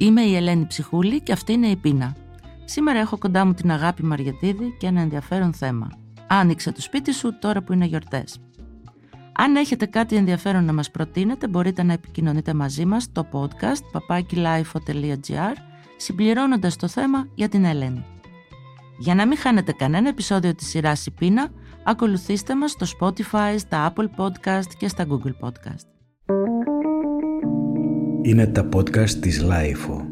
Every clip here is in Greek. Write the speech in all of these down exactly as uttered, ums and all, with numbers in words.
Είμαι η Ελένη Ψυχούλη και αυτή είναι η Πείνα. Σήμερα έχω κοντά μου την Αγάπη Μαριατίδη και ένα ενδιαφέρον θέμα. Άνοιξε το σπίτι σου τώρα που είναι γιορτές. Αν έχετε κάτι ενδιαφέρον να μας προτείνετε, μπορείτε να επικοινωνείτε μαζί μας στο podcast παπάκι λάιφο τελεία τζι άρ, συμπληρώνοντας το θέμα για την Ελένη. Για να μην χάνετε κανένα επεισόδιο της σειράς η Πείνα, ακολουθήστε μας στο Spotify, στα Apple Podcast και στα Google Podcast. Είναι τα podcast της Λάιφο.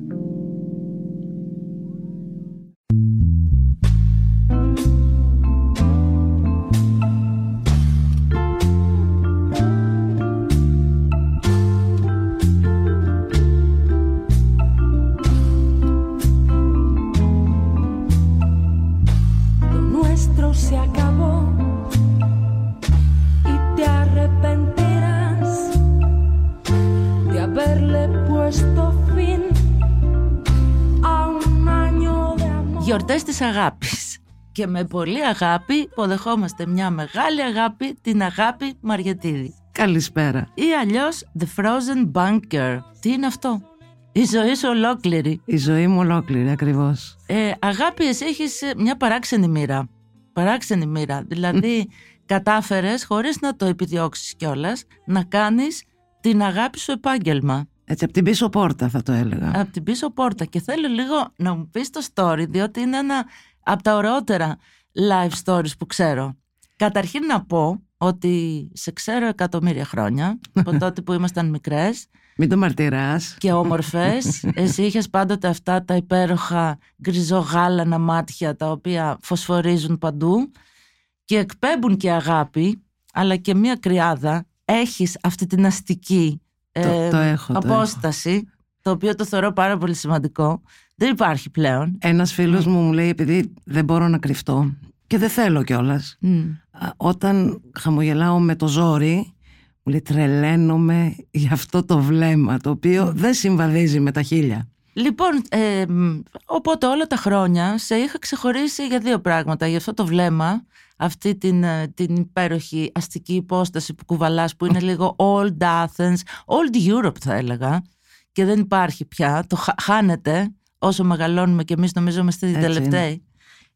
Γιορτές της αγάπης. Και με πολύ αγάπη υποδεχόμαστε μια μεγάλη αγάπη, την Αγάπη Μαριατίδη. Καλησπέρα. Ή αλλιώς The Frozen Bunker. Τι είναι αυτό? Η ζωή σου ολόκληρη. Η ζωή μου ολόκληρη, ακριβώς. Ε, αγάπη, εσύ έχεις μια παράξενη μοίρα. Παράξενη μοίρα. Δηλαδή κατάφερες, χωρίς να το επιδιώξεις κιόλας, να κάνεις την αγάπη σου επάγγελμα. Έτσι, από την πίσω πόρτα θα το έλεγα. Από την πίσω πόρτα. Και θέλω λίγο να μου πεις το story, διότι είναι ένα από τα ωραιότερα live stories που ξέρω. Καταρχήν να πω ότι σε ξέρω εκατομμύρια χρόνια, από τότε που ήμασταν μικρές. Μην το μαρτυράς. Και όμορφες. Εσύ είχες πάντοτε αυτά τα υπέροχα γκριζογάλανα μάτια, τα οποία φωσφορίζουν παντού και εκπέμπουν και αγάπη, αλλά και μία κρυάδα. Έχεις αυτή την αστική Το, ε, το έχω, απόσταση, το, έχω. το οποίο το θεωρώ πάρα πολύ σημαντικό. Δεν υπάρχει πλέον. Ένας φίλος mm. μου μου λέει, επειδή δεν μπορώ να κρυφτώ και δεν θέλω κιόλας, mm. όταν χαμογελάω με το ζόρι, μου λέει τρελαίνομαι για αυτό το βλέμμα, το οποίο mm. δεν συμβαδίζει με τα χείλια. Λοιπόν, ε, οπότε όλα τα χρόνια σε είχα ξεχωρίσει για δύο πράγματα. Για αυτό το βλέμμα, αυτή την, την υπέροχη αστική υπόσταση που κουβαλάς, που είναι λίγο old Athens, old Europe θα έλεγα, και δεν υπάρχει πια, το χα, χάνεται όσο μεγαλώνουμε και εμείς νομίζουμε στη τελευταίοι.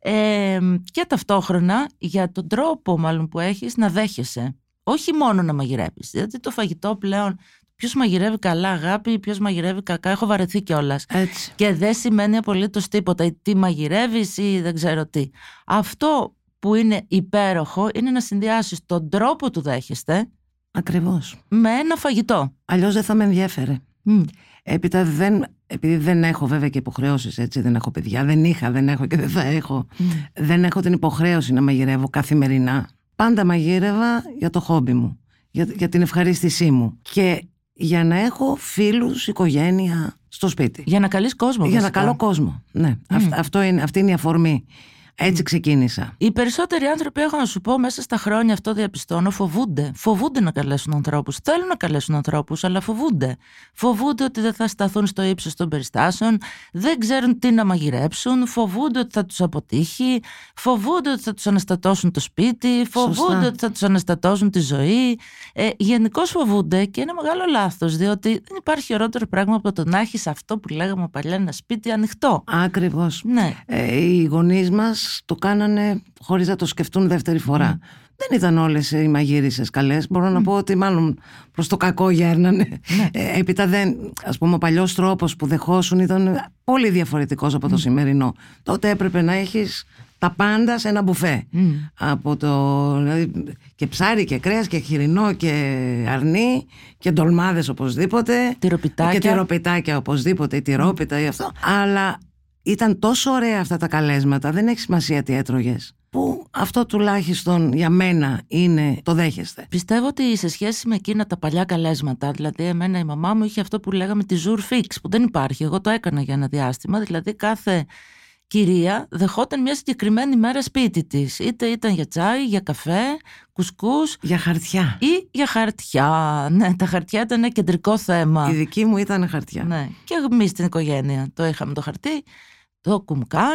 Ε, και ταυτόχρονα για τον τρόπο μάλλον που έχεις να δέχεσαι, όχι μόνο να μαγειρεύεις, γιατί το φαγητό πλέον, ποιος μαγειρεύει καλά αγάπη, ποιος μαγειρεύει κακά, έχω βαρεθεί κιόλας. Έτσι. Και δεν σημαίνει απολύτως τίποτα, ή τι μαγειρεύεις ή δεν ξέρω τι. Αυτό που είναι υπέροχο είναι να συνδυάσεις τον τρόπο του δέχεστε. Ακριβώς. Με ένα φαγητό. Αλλιώς δεν θα με ενδιέφερε. Mm. Έπειτα δεν, επειδή δεν έχω βέβαια και υποχρεώσεις, έτσι, δεν έχω παιδιά, δεν είχα, δεν έχω και δεν θα έχω. Mm. Δεν έχω την υποχρέωση να μαγειρεύω καθημερινά. Πάντα μαγείρευα για το χόμπι μου, για, για την ευχαρίστησή μου και για να έχω φίλους, οικογένεια στο σπίτι. Για να καλείς κόσμο. Για βασικά. να καλώ κόσμο, ναι. Mm. Αυτ, αυτό είναι, αυτή είναι η αφορμή. Έτσι ξεκίνησα. Οι περισσότεροι άνθρωποι, έχω να σου πω, μέσα στα χρόνια αυτό διαπιστώνω, φοβούνται. Φοβούνται να καλέσουν ανθρώπους. Θέλουν να καλέσουν ανθρώπους, αλλά φοβούνται. Φοβούνται ότι δεν θα σταθούν στο ύψος των περιστάσεων, δεν ξέρουν τι να μαγειρέψουν, φοβούνται ότι θα τους αποτύχει, φοβούνται ότι θα τους αναστατώσουν το σπίτι, φοβούνται Σωστά. ότι θα τους αναστατώσουν τη ζωή. Ε, γενικώς φοβούνται και είναι μεγάλο λάθος, διότι δεν υπάρχει ωραιότερο πράγμα από το να έχεις αυτό που λέγαμε παλιά, ένα σπίτι ανοιχτό. Ακριβώς. Ναι. Ε, οι γονείς μας το κάνανε χωρίς να το σκεφτούν δεύτερη φορά. Mm. Δεν ήταν όλες οι μαγείρισες καλές. Μπορώ mm. να πω ότι μάλλον προς το κακό γέρνανε. Mm. Ε, έπειτα δεν, ας πούμε, ο παλιός τρόπος που δεχόσουν ήταν πολύ διαφορετικός από το mm. σημερινό. Τότε έπρεπε να έχεις τα πάντα σε ένα μπουφέ. Mm. Από το, δηλαδή, και ψάρι και κρέας και χοιρινό και αρνί και ντολμάδες οπωσδήποτε. Τυροπιτάκια. Και τυροπιτάκια οπωσδήποτε, ή τυρόπιτα ή αυτό. Αλλά ήταν τόσο ωραία αυτά τα καλέσματα, δεν έχει σημασία τι έτρωγες, που αυτό τουλάχιστον για μένα είναι το δέχεστε. Πιστεύω ότι σε σχέση με εκείνα τα παλιά καλέσματα, δηλαδή εμένα η μαμά μου είχε αυτό που λέγαμε τη ζουρ φίξ, που δεν υπάρχει, εγώ το έκανα για ένα διάστημα, δηλαδή κάθε κυρία δεχόταν μια συγκεκριμένη μέρα σπίτι της, είτε ήταν για τσάι, για καφέ, κουσκούς, για χαρτιά ή για χαρτιά. Ναι, τα χαρτιά ήταν ένα κεντρικό θέμα. Η δική μου ήταν χαρτιά. Ναι, και εμείς στην οικογένεια το είχαμε το χαρτί, το κουμκάν,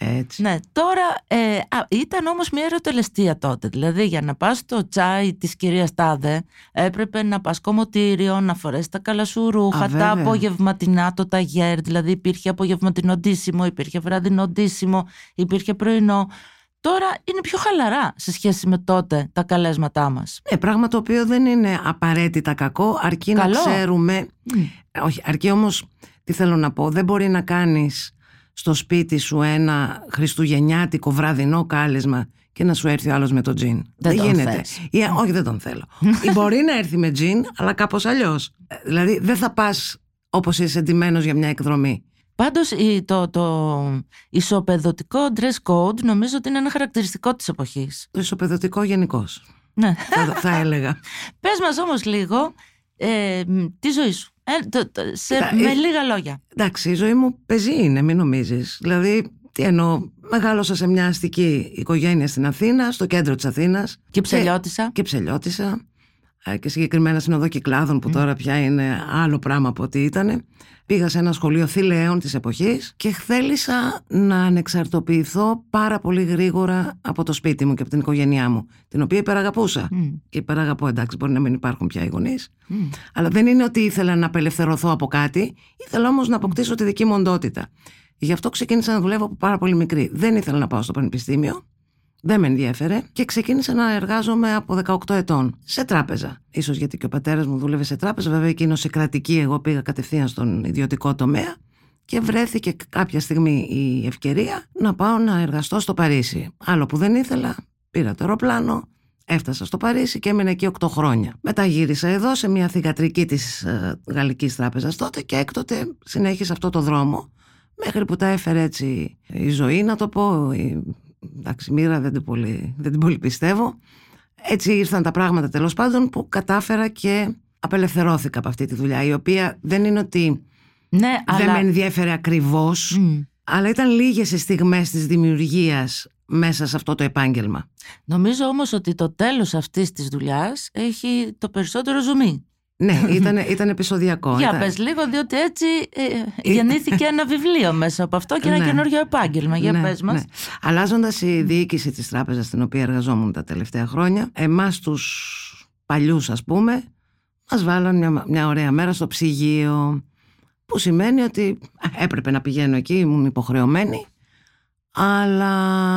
Έτσι. Ναι, τώρα ε, α, ήταν όμως μια ερωτελεστία τότε. Δηλαδή για να πας στο τσάι της κυρίας Τάδε έπρεπε να πας κομμωτήριο, να φορέσεις τα καλά σου ρούχα, Α, τα βέβαια. απογευματινά, το ταγέρ. Δηλαδή υπήρχε απογευματινό ντύσιμο, υπήρχε βραδινό ντύσιμο, υπήρχε πρωινό. Τώρα είναι πιο χαλαρά σε σχέση με τότε τα καλέσματά μας. Ναι, πράγμα το οποίο δεν είναι απαραίτητα κακό, αρκεί Καλό. να ξέρουμε. Mm. Όχι, αρκεί όμως, τι θέλω να πω, δεν μπορεί να κάνεις στο σπίτι σου ένα χριστουγεννιάτικο βραδινό κάλεσμα και να σου έρθει ο άλλος με το τζιν. Δεν τον γίνεται. θες. Ή, όχι, δεν τον θέλω. Ή μπορεί να έρθει με τζιν, αλλά κάπως αλλιώς. Ε, Δηλαδή δεν θα πας όπως είσαι εντυμένος για μια εκδρομή. Πάντως η- το, το ισοπεδωτικό dress code νομίζω ότι είναι ένα χαρακτηριστικό της εποχής. Το ισοπεδωτικό γενικώς, Ναι. θα, θα έλεγα. Πες μας όμως λίγο ε, μ, τη ζωή σου. Ε, το- το- σε, Κοίτα, με ε, λίγα λόγια. Εντάξει, η ζωή μου πεζή είναι, μην νομίζεις. Δηλαδή, τι εννοώ, μεγάλωσα σε μια αστική οικογένεια στην Αθήνα, στο κέντρο της Αθήνας. Και ψελιώτησα. Και ψελιώτησα. ε, Και συγκεκριμένα στην Οδό Κυκλάδων, που τώρα πια είναι άλλο πράγμα από ό,τι ήταν. Πήγα σε ένα σχολείο θηλαίων της εποχής και θέλησα να ανεξαρτοποιηθώ πάρα πολύ γρήγορα από το σπίτι μου και από την οικογένειά μου, την οποία υπεραγαπούσα. Μμ. Και υπεραγαπώ, εντάξει, μπορεί να μην υπάρχουν πια οι γονείς. Μμ. Αλλά δεν είναι ότι ήθελα να απελευθερωθώ από κάτι, ήθελα όμως να αποκτήσω τη δική μου οντότητα. Γι' αυτό ξεκίνησα να δουλεύω από πάρα πολύ μικρή. Δεν ήθελα να πάω στο πανεπιστήμιο, δεν με ενδιέφερε και ξεκίνησα να εργάζομαι από δεκαοκτώ ετών σε τράπεζα. Ίσως γιατί και ο πατέρας μου δούλευε σε τράπεζα, βέβαια εκείνος σε κρατική, εγώ πήγα κατευθείαν στον ιδιωτικό τομέα και βρέθηκε κάποια στιγμή η ευκαιρία να πάω να εργαστώ στο Παρίσι. Άλλο που δεν ήθελα, πήρα το αεροπλάνο. Έφτασα στο Παρίσι και έμεινα εκεί οκτώ χρόνια. Μετά γύρισα εδώ σε μια θυγατρική της ε, Γαλλικής Τράπεζας τότε και έκτοτε συνέχισα αυτό το δρόμο μέχρι που τα έφερε έτσι η ζωή, να το πω. Η, εντάξει, μοίρα δεν την, πολύ, δεν την πολύ πιστεύω. Έτσι ήρθαν τα πράγματα τέλος πάντων που κατάφερα και απελευθερώθηκα από αυτή τη δουλειά, η οποία δεν είναι ότι Ναι, δεν αλλά... με ενδιέφερε ακριβώς, Μμ. αλλά ήταν λίγες οι στιγμές της δημιουργίας μέσα σε αυτό το επάγγελμα. Νομίζω όμως ότι το τέλος αυτής της δουλειάς έχει το περισσότερο ζουμί. Ναι, ήταν, ήταν επεισοδιακό. Για ήταν... πες λίγο, διότι έτσι ε, γεννήθηκε ένα βιβλίο μέσα από αυτό και ένα Ναι. καινούριο επάγγελμα. Για ναι, πες μας. ναι. Αλλάζοντας η διοίκηση της τράπεζας στην οποία εργαζόμουν τα τελευταία χρόνια, εμάς τους παλιούς ας πούμε, μας βάλαν μια, μια ωραία μέρα στο ψυγείο, που σημαίνει ότι έπρεπε να πηγαίνω εκεί, ήμουν υποχρεωμένη, αλλά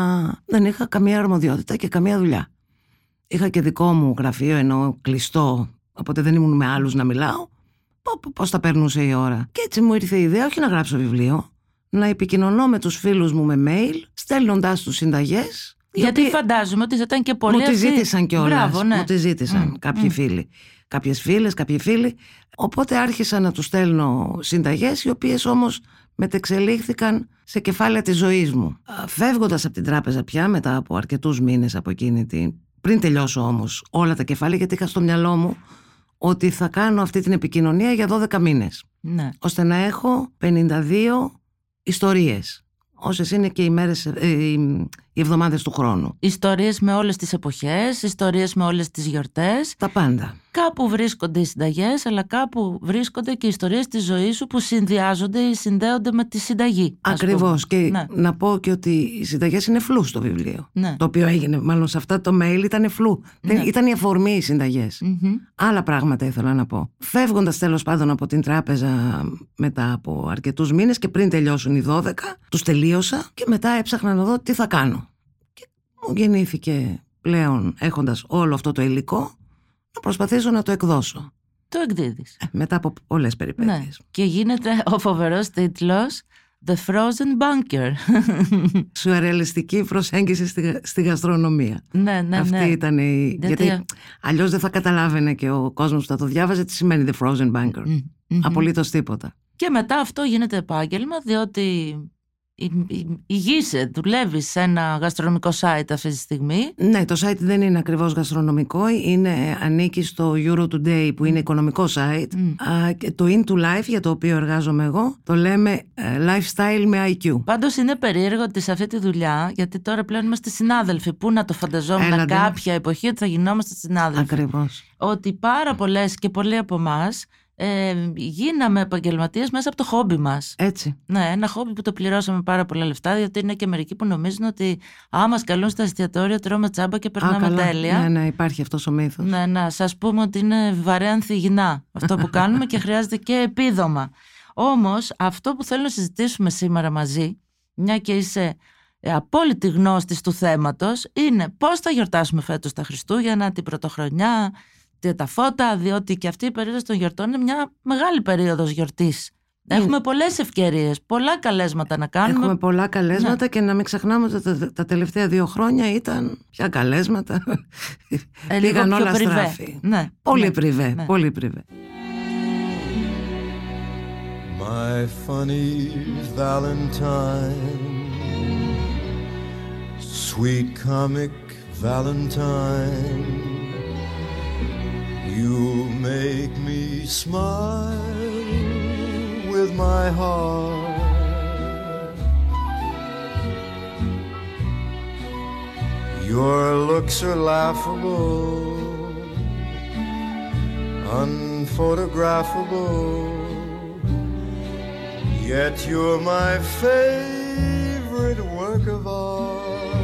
δεν είχα καμία αρμοδιότητα και καμία δουλειά. Είχα και δικό μου γραφείο, ενώ κλειστό, οπότε δεν ήμουν με άλλους να μιλάω. Πώς θα περνούσε η ώρα. Και έτσι μου ήρθε η ιδέα όχι να γράψω βιβλίο, να επικοινωνώ με τους φίλους μου με mail, στέλνοντας τους συνταγές. Γιατί οι οποίοι φαντάζομαι ότι θα ήταν και πολύ. μου τη αυτοί- ζήτησαν κιόλας. Μπράβο, ναι. Μου τη ζήτησαν Mm, κάποιοι mm. φίλοι. Κάποιες φίλες, κάποιοι φίλοι. Οπότε άρχισα να τους στέλνω συνταγές, οι οποίες όμως μετεξελίχθηκαν σε κεφάλαια της ζωής μου. Φεύγοντας από την τράπεζα πια, μετά από αρκετούς μήνες από εκείνη την. Πριν τελειώσω όμως όλα τα κεφάλαια, γιατί είχα στο μυαλό μου ότι θα κάνω αυτή την επικοινωνία για δώδεκα μήνες. Ναι. Ώστε να έχω πενήντα δύο ιστορίες. Όσες είναι και οι, μέρες, ε, οι, οι εβδομάδες του χρόνου. Ιστορίες με όλες τις εποχές, ιστορίες με όλες τις γιορτές. Τα πάντα. Κάπου βρίσκονται οι συνταγές, αλλά κάπου βρίσκονται και οι ιστορίες της ζωής σου που συνδυάζονται ή συνδέονται με τη συνταγή. ας Ακριβώς. πούμε. Και Ναι. να πω και ότι οι συνταγές είναι φλού στο βιβλίο. Ναι. Το οποίο έγινε, μάλλον σε αυτά το mail ήταν φλού. Δεν, Ναι. ήταν η αφορμή οι συνταγές. Μμμ. Άλλα πράγματα ήθελα να πω. Φεύγοντας τέλος πάντων από την τράπεζα μετά από αρκετούς μήνες και πριν τελειώσουν οι δώδεκα, τους τελείωσα και μετά έψαχνα να δω τι θα κάνω. Και μου γεννήθηκε πλέον, έχοντας όλο αυτό το υλικό, να προσπαθήσω να το εκδώσω. Το εκδίδεις. Ε, Μετά από πολλές Ναι. περιπέτειες. Και γίνεται ο φοβερός τίτλος The Frozen Bunker. Σουρεαλιστική προσέγγιση στη, γα- στη γαστρονομία. ναι, ναι, Αυτή ναι. ήταν η. Γιατί- Γιατί αλλιώς δεν θα καταλάβαινε και ο κόσμος που θα το διάβαζε τι σημαίνει The Frozen Bunker. Μμ, μμμ. Απολύτως τίποτα. Και μετά αυτό γίνεται επάγγελμα, διότι η- η- ηγείσαι, δουλεύεις σε ένα γαστρονομικό site αυτή τη στιγμή. Ναι, το site δεν είναι ακριβώς γαστρονομικό, είναι, ανήκει στο Euro Today που είναι οικονομικό site. Μμ. Α, και το Into Life για το οποίο εργάζομαι εγώ το λέμε ε, lifestyle με άι κιου. Πάντως είναι περίεργο ότι σε αυτή τη δουλειά, γιατί τώρα πλέον είμαστε συνάδελφοι. Πού να το φανταζόμουν Έλατε. κάποια εποχή ότι θα γινόμαστε συνάδελφοι. Ακριβώς. Ότι πάρα πολλές και πολλοί από εμάς ε, γίναμε επαγγελματίες μέσα από το χόμπι μας. Έτσι. Ναι, ένα χόμπι που το πληρώσαμε πάρα πολλά λεφτά, διότι είναι και μερικοί που νομίζουν ότι άμα μας καλούν στα εστιατόρια τρώμε τσάμπα και περνάμε Α, τέλεια. Ναι, ναι, υπάρχει αυτός ο μύθος. Ναι, να σας πούμε ότι είναι βαρέαν θυγινά αυτό που κάνουμε και χρειάζεται και επίδομα. Όμως αυτό που θέλω να συζητήσουμε σήμερα μαζί, μια και είσαι απόλυτη γνώστης του θέματος, είναι πώς θα γιορτάσουμε φέτος τα Χριστούγεννα, την Πρωτοχρονιά, τα φώτα, διότι και αυτή η περίοδος των γιορτών είναι μια μεγάλη περίοδος γιορτής. Έχουμε πολλές ευκαιρίες, πολλά καλέσματα να κάνουμε. Έχουμε πολλά καλέσματα, ναι. Και να μην ξεχνάμε ότι τα, τα τελευταία δύο χρόνια ήταν πια καλέσματα. Ε, Πήγαν όλα στράφη. Ναι. Πολύ ναι. πριβέ, ναι. πολύ πριβέ. My funny Valentine, sweet comic Valentine, you make me smile with my heart. Your looks are laughable, unphotographable, yet you're my favorite work of art.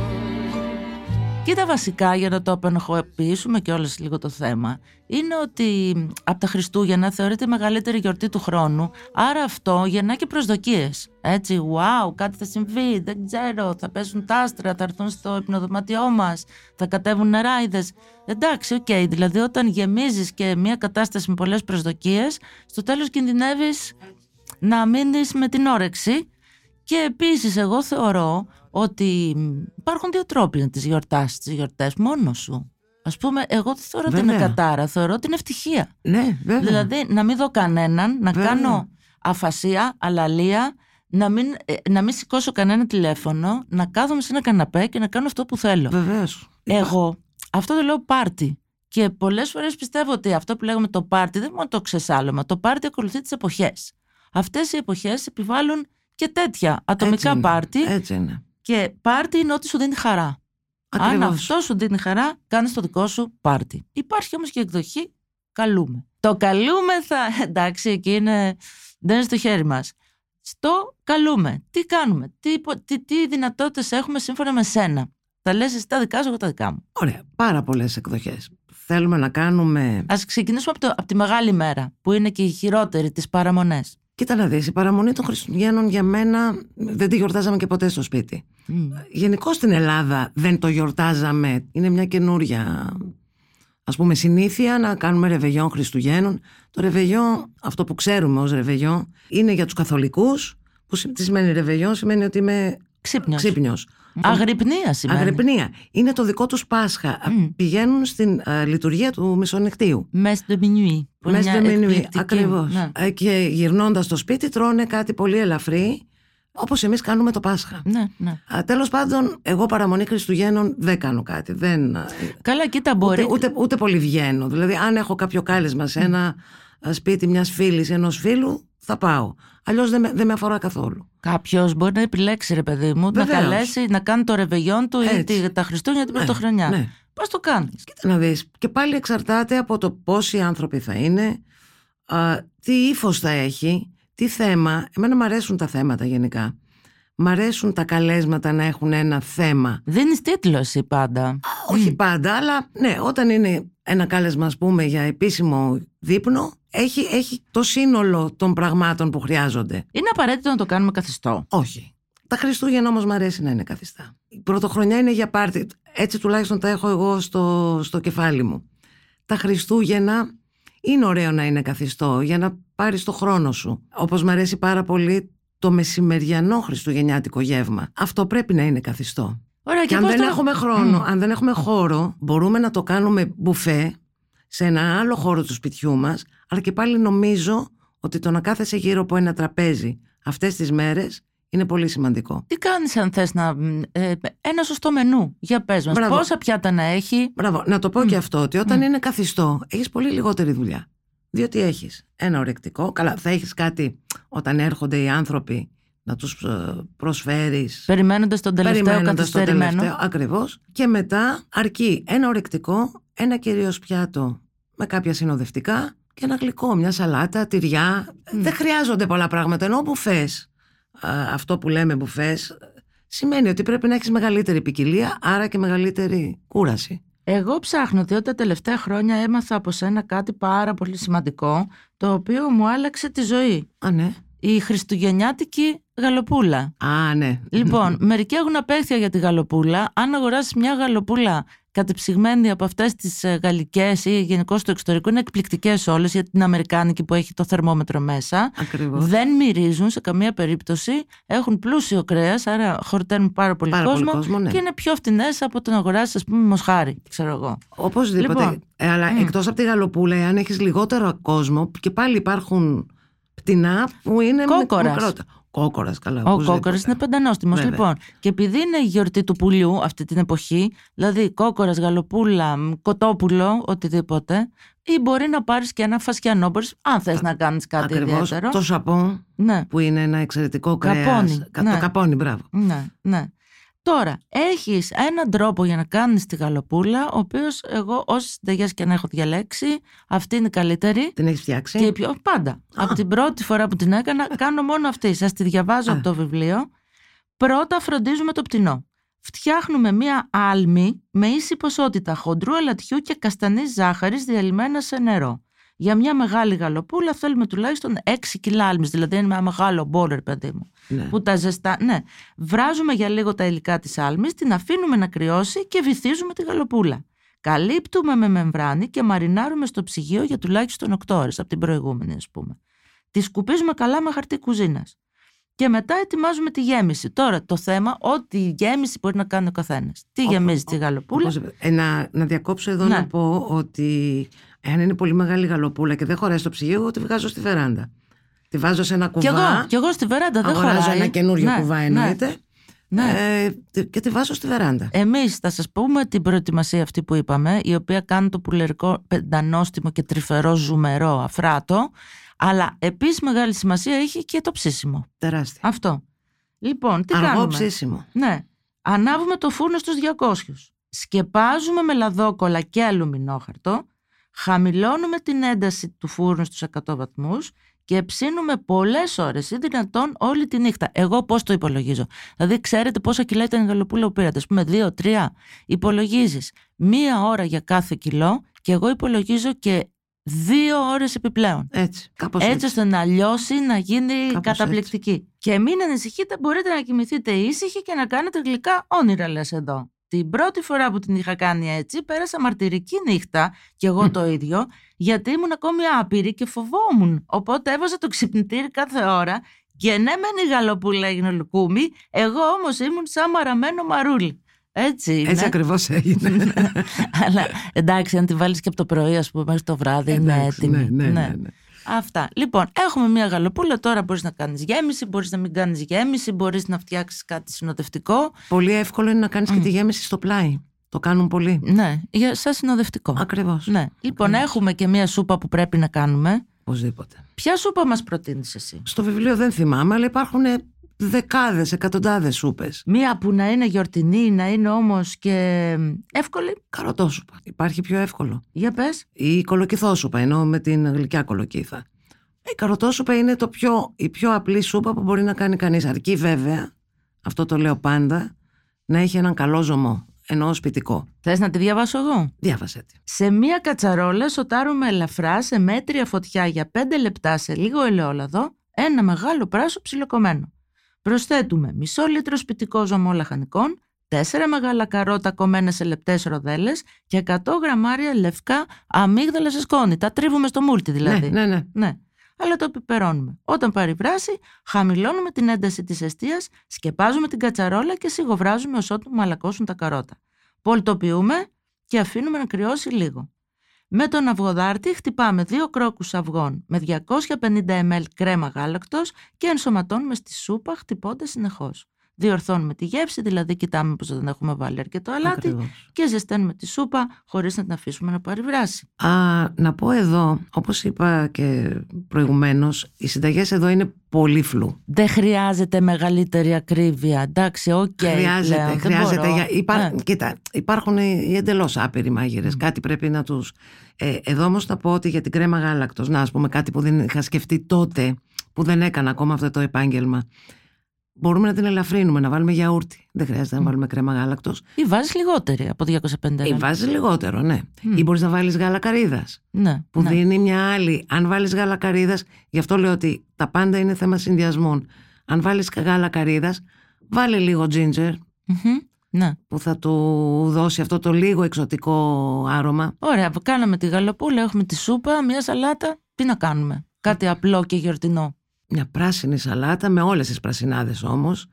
Κοίτα, βασικά, για να το απενοχοποιήσουμε και όλες λίγο το θέμα, είναι ότι από τα Χριστούγεννα θεωρείται η μεγαλύτερη γιορτή του χρόνου, άρα αυτό γεννά και προσδοκίες. Έτσι, wow, κάτι θα συμβεί, δεν ξέρω, θα πέσουν τα άστρα, θα έρθουν στο υπνοδωμάτιό μας, θα κατέβουν νεράιδες. Εντάξει, οκ, okay, δηλαδή όταν γεμίζεις και μια κατάσταση με πολλές προσδοκίες, στο τέλος κινδυνεύεις να μείνεις με την όρεξη. Και επίσης εγώ θεωρώ ότι υπάρχουν δύο τρόποι να τις γιορτάσεις τις γιορτές μόνος σου. Ας πούμε, εγώ δεν θεωρώ ότι είναι κατάρα, θεωρώ ότι είναι ευτυχία. Ναι, βέβαια. Δηλαδή να μην δω κανέναν, να βέβαια. κάνω αφασία, αλαλία, να μην, να μην σηκώσω κανένα τηλέφωνο, να κάθομαι σε ένα καναπέ και να κάνω αυτό που θέλω. Βεβαίως. Εγώ αυτό το λέω πάρτι. Και πολλές φορές πιστεύω ότι αυτό που λέγαμε το πάρτι δεν είναι μόνο το ξεσάλωμα. Το πάρτι ακολουθεί τις εποχές. Αυτές οι εποχές επιβάλλουν και τέτοια ατομικά πάρτι. Έτσι είναι. Και πάρτι είναι ό,τι σου δίνει χαρά. Ακριβώς. Αν αυτό σου δίνει χαρά, κάνεις το δικό σου πάρτι. Υπάρχει όμως και εκδοχή καλούμε. Το καλούμε θα, εντάξει, εκεί είναι, δεν είναι στο χέρι μας. Στο καλούμε. Τι κάνουμε, τι, τι, τι δυνατότητες έχουμε σύμφωνα με σένα. Θα λες εσύ τα δικά σου, εγώ τα δικά μου. Ωραία, πάρα πολλές εκδοχές. Θέλουμε να κάνουμε... Ας ξεκινήσουμε από, το, από τη μεγάλη μέρα, που είναι και η χειρότερη, τις παραμονές. Κοίτα να δεις, η παραμονή των Χριστουγέννων για μένα δεν τη γιορτάζαμε και ποτέ στο σπίτι. Mm. Γενικώς στην Ελλάδα δεν το γιορτάζαμε. Είναι μια καινούρια, ας πούμε, συνήθεια να κάνουμε ρεβεγιόν Χριστουγέννων. Το ρεβεγιόν, αυτό που ξέρουμε ως ρεβεγιόν, είναι για τους καθολικούς. Που τι σημαίνει ρεβεγιόν, σημαίνει ότι είμαι ξύπνιος. ξύπνιος. Αγρυπνία σημαίνει. Αγρυπνία. Είναι το δικό τους Πάσχα. Mm. Πηγαίνουν στην α, λειτουργία του μεσονυχτίου. Μες de minuit. Μες de minuit, ακριβώς. Ναι. Και γυρνώντας στο σπίτι τρώνε κάτι πολύ ελαφρύ, όπως εμείς κάνουμε το Πάσχα. Ναι, ναι. Α, τέλος πάντων, εγώ παραμονή Χριστουγέννων δεν κάνω κάτι. Δεν... Καλά, κοίτα, μπορεί. Ούτε, ούτε, ούτε πολύ βγαίνω. Δηλαδή, αν έχω κάποιο κάλεσμα σε ένα mm. σπίτι μιας φίλης ή ενός φίλου, θα πάω. Αλλιώς δεν με, δεν με αφορά καθόλου. Κάποιος μπορεί να επιλέξει, ρε παιδί μου, βεβαίως, να καλέσει να κάνει το ρεβεγιόν του έτσι. Ή τα Χριστούγεννα την ναι, Πρωτοχρονιά. Ναι. Πώς το κάνεις? Κοίτα να δεις. Και πάλι εξαρτάται από το πόσοι άνθρωποι θα είναι, α, τι ύφος θα έχει, τι θέμα. Εμένα μου αρέσουν τα θέματα γενικά. Μ' αρέσουν τα καλέσματα να έχουν ένα θέμα. Δίνεις τίτλο εσύ πάντα. Α, όχι mm. πάντα, αλλά ναι, όταν είναι ένα κάλεσμα, ας πούμε, για επίσημο δείπνο, έχει, έχει το σύνολο των πραγμάτων που χρειάζονται. Είναι απαραίτητο να το κάνουμε καθιστό? Όχι. Τα Χριστούγεννα όμως μ' αρέσει να είναι καθιστά. Η Πρωτοχρονιά είναι για πάρτι. Έτσι τουλάχιστον τα έχω εγώ στο, στο κεφάλι μου. Τα Χριστούγεννα είναι ωραίο να είναι καθιστό για να πάρεις το χρόνο σου. Όπως μ' αρέσει πάρα πολύ το μεσημεριανό χριστουγεννιάτικο γεύμα. Αυτό πρέπει να είναι καθιστό. Ωραία, και, και αν δεν το... έχουμε χρόνο, mm. αν δεν έχουμε χώρο, μπορούμε να το κάνουμε μπουφέ σε ένα άλλο χώρο του σπιτιού μας, αλλά και πάλι νομίζω ότι το να κάθεσαι γύρω από ένα τραπέζι αυτές τις μέρες είναι πολύ σημαντικό. Τι κάνεις αν θες να... Ε, ένα σωστό μενού, για πες μας. Μπράβο. Πόσα πιάτα να έχει. Μπράβο, να το πω mm. και αυτό, ότι όταν mm. είναι καθιστό, έχεις πολύ λιγότερη δουλειά. Διότι έχεις ένα ορεκτικό, καλά θα έχεις κάτι όταν έρχονται οι άνθρωποι να τους προσφέρεις. Περιμένοντας τον τελευταίο καθυστερημένο. Ακριβώς. Και μετά αρκεί ένα ορεκτικό, ένα κυρίως πιάτο με κάποια συνοδευτικά, Και ένα γλυκό, μια σαλάτα, τυριά. Mm. Δεν χρειάζονται πολλά πράγματα. Ενώ μπουφές, αυτό που λέμε μπουφές, σημαίνει ότι πρέπει να έχεις μεγαλύτερη ποικιλία, άρα και μεγαλύτερη κούραση. Εγώ ψάχνω, διότι τα τελευταία χρόνια έμαθα από σένα κάτι πάρα πολύ σημαντικό, το οποίο μου άλλαξε τη ζωή. Α, ναι. Η χριστουγεννιάτικη γαλοπούλα. Α, ναι. Λοιπόν, μερικοί έχουν απέχθεια για τη γαλοπούλα. Αν αγοράσεις μια γαλοπούλα κατεψυγμένη από αυτές τις γαλλικές ή γενικώς του εξωτερικού, είναι εκπληκτικές όλες, για την αμερικάνικη που έχει το θερμόμετρο μέσα. Ακριβώς. Δεν μυρίζουν σε καμία περίπτωση. Έχουν πλούσιο κρέας, άρα χορταίνουν πάρα πολύ πάρα κόσμο, πολύ κόσμο ναι. Και είναι πιο φτηνές από το να αγοράσεις, ας πούμε, μοσχάρι, ξέρω εγώ. Οπωσδήποτε. Λοιπόν, ε, αλλά mm. εκτός από τη γαλοπούλα, αν έχεις λιγότερο κόσμο, και πάλι υπάρχουν πτηνά που είναι μικρότερα. Κόκορας, καλά. Ο κόκορας είναι πεντανόστιμος. Λοιπόν, και επειδή είναι η γιορτή του πουλιού αυτή την εποχή, δηλαδή κόκορας, γαλοπούλα, κοτόπουλο, οτιδήποτε, ή μπορεί να πάρεις και ένα φασιανό, μπορείς, αν θες Α, να κάνεις κάτι ακριβώς, ιδιαίτερο. Το σαπόν, ναι. Που είναι ένα εξαιρετικό κρέας. Καπόνι, ναι. Το καπόνι, μπράβο. Ναι, ναι. Τώρα, έχεις έναν τρόπο για να κάνεις τη γαλοπούλα, ο οποίος εγώ όσες συνταγές και να έχω διαλέξει, αυτή είναι η καλύτερη. Την έχεις φτιάξει? Και πιο, πάντα. Α. Από την πρώτη φορά που την έκανα, κάνω μόνο αυτή. Σας τη διαβάζω Α. από το βιβλίο. Πρώτα φροντίζουμε το πτηνό. Φτιάχνουμε μία άλμη με ίση ποσότητα χοντρού ελατιού και καστανής ζάχαρης διαλυμένα σε νερό. Για μια μεγάλη γαλοπούλα θέλουμε τουλάχιστον έξι κιλά άλμης, δηλαδή είναι ένα μεγάλο μπόλερ, παιδί μου. Ναι. Που τα ζεστά. Ναι. Βράζουμε για λίγο τα υλικά της άλμης, την αφήνουμε να κρυώσει και βυθίζουμε τη γαλοπούλα. Καλύπτουμε με μεμβράνη και μαρινάρουμε στο ψυγείο για τουλάχιστον οκτώ ώρες από την προηγούμενη, ας πούμε. Τη σκουπίζουμε καλά με χαρτί κουζίνας. Και μετά ετοιμάζουμε τη γέμιση. Τώρα το θέμα, ό,τι γέμιση μπορεί να κάνει ο καθένας. Τι ο, γεμίζει ο, τη γαλοπούλα. Όπως, ε, να, να διακόψω εδώ ναι. να πω ότι εάν είναι πολύ μεγάλη γαλοπούλα και δεν χωράει στο ψυγείο, εγώ τη βγάζω στη βεράντα. Τη βάζω σε ένα κουβά. Κι εγώ, κι εγώ στη βεράντα δεν χωράει. Αγοράζω ένα καινούριο ναι, κουβά εννοείται. Ναι. Ε, και τη βάζω στη βεράντα. Εμείς θα σας πούμε την προετοιμασία αυτή που είπαμε, η οποία κάνει το πουλερικό πεντανόστιμο και τρυφερό ζουμερό αφράτο. Αλλά επίσης μεγάλη σημασία έχει και το ψήσιμο. Τεράστια. Αυτό. Λοιπόν, τι Αργό κάνουμε. ψήσιμο. Ναι. Ανάβουμε το φούρνο στους διακόσιους. Σκεπάζουμε με λαδόκολλα και αλουμινόχαρτο. Χαμηλώνουμε την ένταση του φούρνου στους εκατό βαθμούς και ψήνουμε πολλές ώρες ή δυνατόν όλη τη νύχτα. Εγώ πώς το υπολογίζω? Δηλαδή, ξέρετε πόσα κιλά ήταν η γαλοπούλα που πήρατε? Ας πούμε, δύο, τρία. Υπολογίζεις μία ώρα για κάθε κιλό και εγώ υπολογίζω και δύο ώρες επιπλέον. Έτσι, κάπως έτσι. Έτσι ώστε να λιώσει, να γίνει κάπως καταπληκτική. Έτσι. Και μην ανησυχείτε, μπορείτε να κοιμηθείτε ήσυχοι και να κάνετε γλυκά όνειρα, λες εδώ. Την πρώτη φορά που την είχα κάνει έτσι, πέρασα μαρτυρική νύχτα, κι εγώ το ίδιο, γιατί ήμουν ακόμη άπειρη και φοβόμουν. Οπότε έβαζα το ξυπνητήρι κάθε ώρα και ναι, μεν η γαλοπούλα έγινε λουκούμι, εγώ όμως ήμουν σαν μαραμένο μαρούλι. Έτσι είναι. Έτσι ακριβώς έγινε. Αλλά εντάξει, αν τη βάλεις και από το πρωί, ας πούμε, μέχρι το βράδυ, είναι έτοιμη. Ναι, ναι, ναι, ναι. Αυτά. Λοιπόν, έχουμε μια γαλοπούλα. Τώρα μπορείς να κάνεις γέμιση, μπορείς να μην κάνεις γέμιση, μπορείς να φτιάξεις κάτι συνοδευτικό. Πολύ εύκολο είναι να κάνεις mm. και τη γέμιση στο πλάι. Το κάνουν πολλοί. Ναι, για, σαν συνοδευτικό. Ακριβώς. Ναι. Λοιπόν, Ακριβώς. έχουμε και μια σούπα που πρέπει να κάνουμε. Οπωσδήποτε. Ποια σούπα μας προτείνεις εσύ? Στο βιβλίο δεν θυμάμαι, αλλά υπάρχουν δεκάδες, εκατοντάδες σούπες. Μία που να είναι γιορτινή, να είναι όμως και εύκολη. Καροτόσουπα. Υπάρχει πιο εύκολο. Για πες. Η κολοκυθόσουπα, ενώ με την γλυκιά κολοκύθα. Η καροτόσουπα είναι το πιο, η πιο απλή σούπα που μπορεί να κάνει κανείς. Αρκεί βέβαια, αυτό το λέω πάντα, να έχει έναν καλό ζωμό. Εννοώ σπιτικό. Θες να τη διαβάσω εγώ? Διάβασέ τη. Σε μία κατσαρόλα σοτάρουμε ελαφρά σε μέτρια φωτιά για πέντε λεπτά σε λίγο ελαιόλαδο ένα μεγάλο πράσο ψιλοκομμένο. Προσθέτουμε μισό λίτρο σπιτικό ζωμό λαχανικών, τέσσερα μεγάλα καρότα κομμένα σε λεπτές ροδέλες και εκατό γραμμάρια λευκά αμύγδαλα σε σκόνη. Τα τρίβουμε στο μούλτι δηλαδή. Ναι, ναι, ναι. ναι. Αλλά το πιπερώνουμε. Όταν πάρει βράση, χαμηλώνουμε την ένταση της εστίας, σκεπάζουμε την κατσαρόλα και σιγοβράζουμε ως ότου μαλακώσουν τα καρότα. Πολτοποιούμε και αφήνουμε να κρυώσει λίγο. Με τον αυγοδάρτη χτυπάμε δύο κρόκους αυγών με διακόσια πενήντα μιλιλίτρα κρέμα γάλακτος και ενσωματώνουμε στη σούπα χτυπώντας συνεχώς. διορθώνουμε τη γεύση, δηλαδή κοιτάμε πως δεν έχουμε βάλει αρκετό αλάτι. Ακριβώς. Και ζεσταίνουμε τη σούπα χωρίς να την αφήσουμε να πάρει βράση. Α, να πω εδώ, όπως είπα και προηγουμένως, οι συνταγές εδώ είναι πολύ φλου. Δεν χρειάζεται μεγαλύτερη ακρίβεια. Εντάξει, οκ. Okay, χρειάζεται, πλέον, χρειάζεται. Για, υπά, ναι. Κοίτα, υπάρχουν οι εντελώς άπειροι μάγειρες. Mm. Κάτι πρέπει να τους. Ε, εδώ όμως θα πω ότι για την κρέμα γάλακτος, να ας πούμε κάτι που δεν είχα σκεφτεί τότε, που δεν έκανα ακόμα αυτό το επάγγελμα. Μπορούμε να την ελαφρύνουμε, να βάλουμε γιαούρτι. Δεν χρειάζεται mm. να βάλουμε κρέμα γάλακτος. Ή βάζεις λιγότερη από διακόσια πενήντα. Ή βάζεις λιγότερο, ναι. Mm. Ή μπορείς να βάλεις γάλα καρύδας. Ναι, που ναι. δίνει μια άλλη. Αν βάλεις γάλα καρύδας, γι' αυτό λέω ότι τα πάντα είναι θέμα συνδυασμών. Αν βάλεις γάλα καρύδας, βάλε λίγο ginger. Mm-hmm. Ναι. Που θα του δώσει αυτό το λίγο εξωτικό άρωμα. Ωραία, κάναμε τη γαλοπούλα, έχουμε τη σούπα, μια σαλάτα. Τι να κάνουμε? Κάτι απλό και γιορτινό. Μια πράσινη σαλάτα με όλες τις πρασινάδες όμως.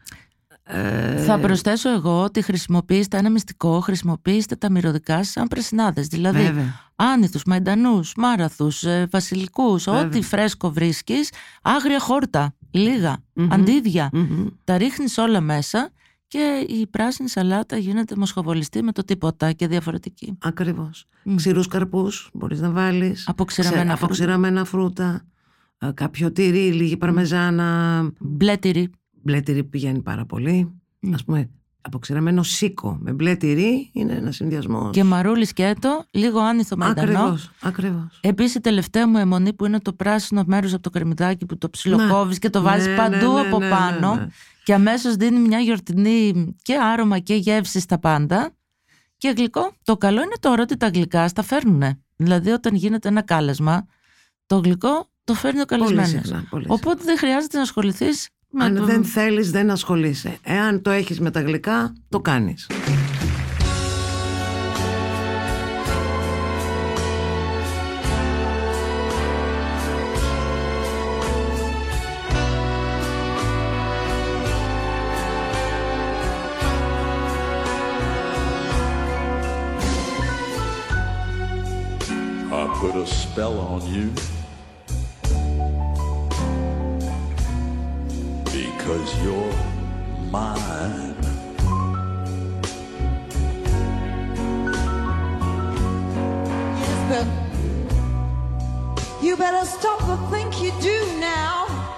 Ε... Θα προσθέσω εγώ ότι χρησιμοποιήστε ένα μυστικό, χρησιμοποιήστε τα μυρωδικά σαν πρασινάδες. Δηλαδή Βέβαια. άνηθους, μαϊντανούς, μάραθους, βασιλικούς, Βέβαια. ό,τι φρέσκο βρίσκεις, άγρια χόρτα, λίγα, Mm-hmm. αντίδια. Mm-hmm. Τα ρίχνεις όλα μέσα και η πράσινη σαλάτα γίνεται μοσχοβολιστή με το τίποτα και διαφορετική. Ακριβώς. Mm. Ξηρούς καρπούς μπορείς να βάλεις. Αποξηραμένα φρούτα. Αποξηραμένα φρούτα. Κάποιο τυρί, λίγη παρμεζάνα. Μπλε τυρί. Μπλε τυρί πηγαίνει πάρα πολύ. Mm. Ας πούμε, αποξηραμένο σίκο με μπλε τυρί είναι ένα συνδυασμό. Και μαρούλι σκέτο, λίγο άνηθο μαϊντανό. Ακριβώς, ακριβώς. Επίσης η τελευταία μου αιμονή που είναι το πράσινο μέρος από το κρεμμυδάκι που το ψιλοκόβεις ναι. και το βάζεις ναι, παντού ναι, ναι, από ναι, πάνω ναι, ναι. και αμέσως δίνει μια γιορτινή και άρωμα και γεύση στα πάντα. Και γλυκό, το καλό είναι τώρα ότι τα γλυκά στα φέρνουνε. Δηλαδή όταν γίνεται ένα κάλεσμα, το γλυκό το φέρνει ο καλεσμένος. Οπότε δεν χρειάζεται να ασχοληθείς. Αν το... δεν θέλεις δεν ασχολείσαι. Εάν το έχεις με τα γλυκά, το κάνεις. I put a spell on you because you're mine. Yes, but you better stop the think you do now.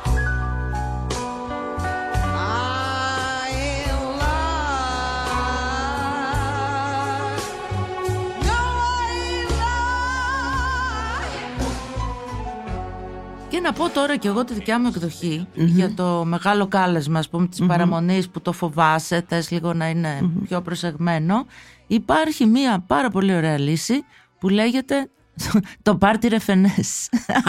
I ain't lying. No, I ain't lying. Και να πω τώρα και εγώ τη δικιά μου εκδοχή mm-hmm. για το μεγάλο κάλεσμα, ας πούμε, της mm-hmm. παραμονής που το φοβάσαι, θες λίγο να είναι mm-hmm. πιο προσεγμένο. Υπάρχει μία πάρα πολύ ωραία λύση που λέγεται το πάρτι ρεφενές.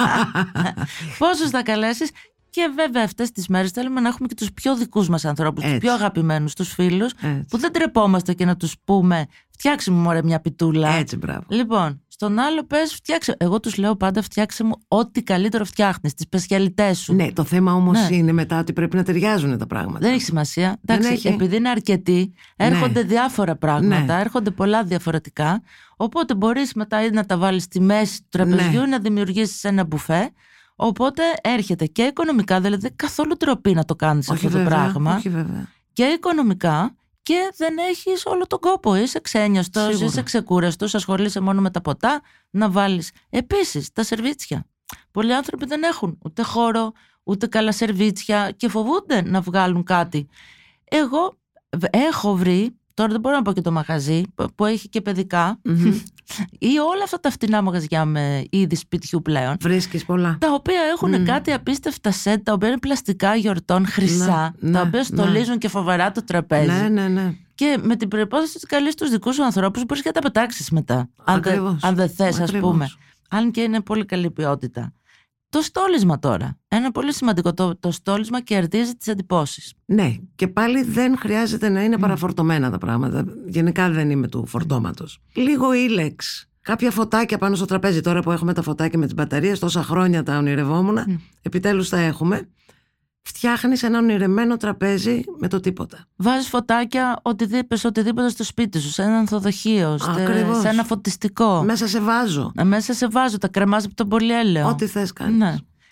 Πόσους θα καλέσεις? Και βέβαια αυτές τις μέρες θέλουμε να έχουμε και τους πιο δικούς μας ανθρώπους, τους πιο αγαπημένους, τους φίλους, έτσι. Που δεν τρεπόμαστε και να τους πούμε φτιάξε μου μωρέ μια πιτούλα. Έτσι, μπράβο. Λοιπόν, στον άλλο πες φτιάξε. Εγώ τους λέω πάντα φτιάξε μου ό,τι καλύτερο φτιάχνεις, τις σπεσιαλιτές σου. Ναι, το θέμα όμως ναι. είναι μετά ότι πρέπει να ταιριάζουν τα πράγματα. Δεν έχει σημασία. Εντάξει, έχει. Επειδή είναι αρκετοί, έρχονται ναι. διάφορα πράγματα, ναι. έρχονται πολλά διαφορετικά. Οπότε μπορείς μετά ή να τα βάλεις στη μέση του τραπεζιού ή ναι. να δημιουργήσεις ένα μπουφέ. Οπότε έρχεται και οικονομικά, δηλαδή καθόλου τροπή να το κάνεις όχι αυτό βέβαια, το πράγμα. Όχι βέβαια. Και οικονομικά και δεν έχεις όλο τον κόπο. Είσαι ξένιαστος, σίγουρα. Είσαι ξεκούραστος, ασχολείσαι μόνο με τα ποτά να βάλεις. Επίσης τα σερβίτσια. Πολλοί άνθρωποι δεν έχουν ούτε χώρο, ούτε καλά σερβίτσια και φοβούνται να βγάλουν κάτι. Εγώ έχω βρει, τώρα δεν μπορώ να πω και το μαγαζί που έχει και παιδικά mm-hmm. ή όλα αυτά τα φτηνά μαγαζιά με είδη σπιτιού πλέον. Βρίσκεις πολλά. Τα οποία έχουν mm. κάτι απίστευτα σετ, τα οποία είναι πλαστικά γιορτών χρυσά, ναι, τα ναι, οποία στολίζουν ναι. και φοβερά το τραπέζι. Ναι, ναι, ναι. Και με την προϋπόθεση ότι καλείς τους δικούς σου ανθρώπους μπορείς και να τα πετάξεις μετά. Αν, δε, αν δεν θες, ας πούμε. Αν και είναι πολύ καλή ποιότητα. Το στόλισμα τώρα. Ένα πολύ σημαντικό. Το, το στόλισμα κερδίζει τις εντυπώσεις. Ναι, και πάλι δεν χρειάζεται να είναι mm. παραφορτωμένα τα πράγματα. Γενικά δεν είμαι του φορτώματος. Λίγο ήλεξ. Κάποια φωτάκια πάνω στο τραπέζι. Τώρα που έχουμε τα φωτάκια με τις μπαταρίες, τόσα χρόνια τα ονειρευόμουν. Mm. Επιτέλους τα έχουμε. Φτιάχνεις ένα ονειρεμένο τραπέζι με το τίποτα. Βάζεις φωτάκια, οτιδήποτε, οτιδήποτε στο σπίτι σου, σε ένα ανθοδοχείο, σε ένα φωτιστικό. Μέσα σε βάζο. Μέσα σε βάζο, τα κρεμάζεις από τον πολυέλαιο. Ό,τι θες κάνεις. Ναι.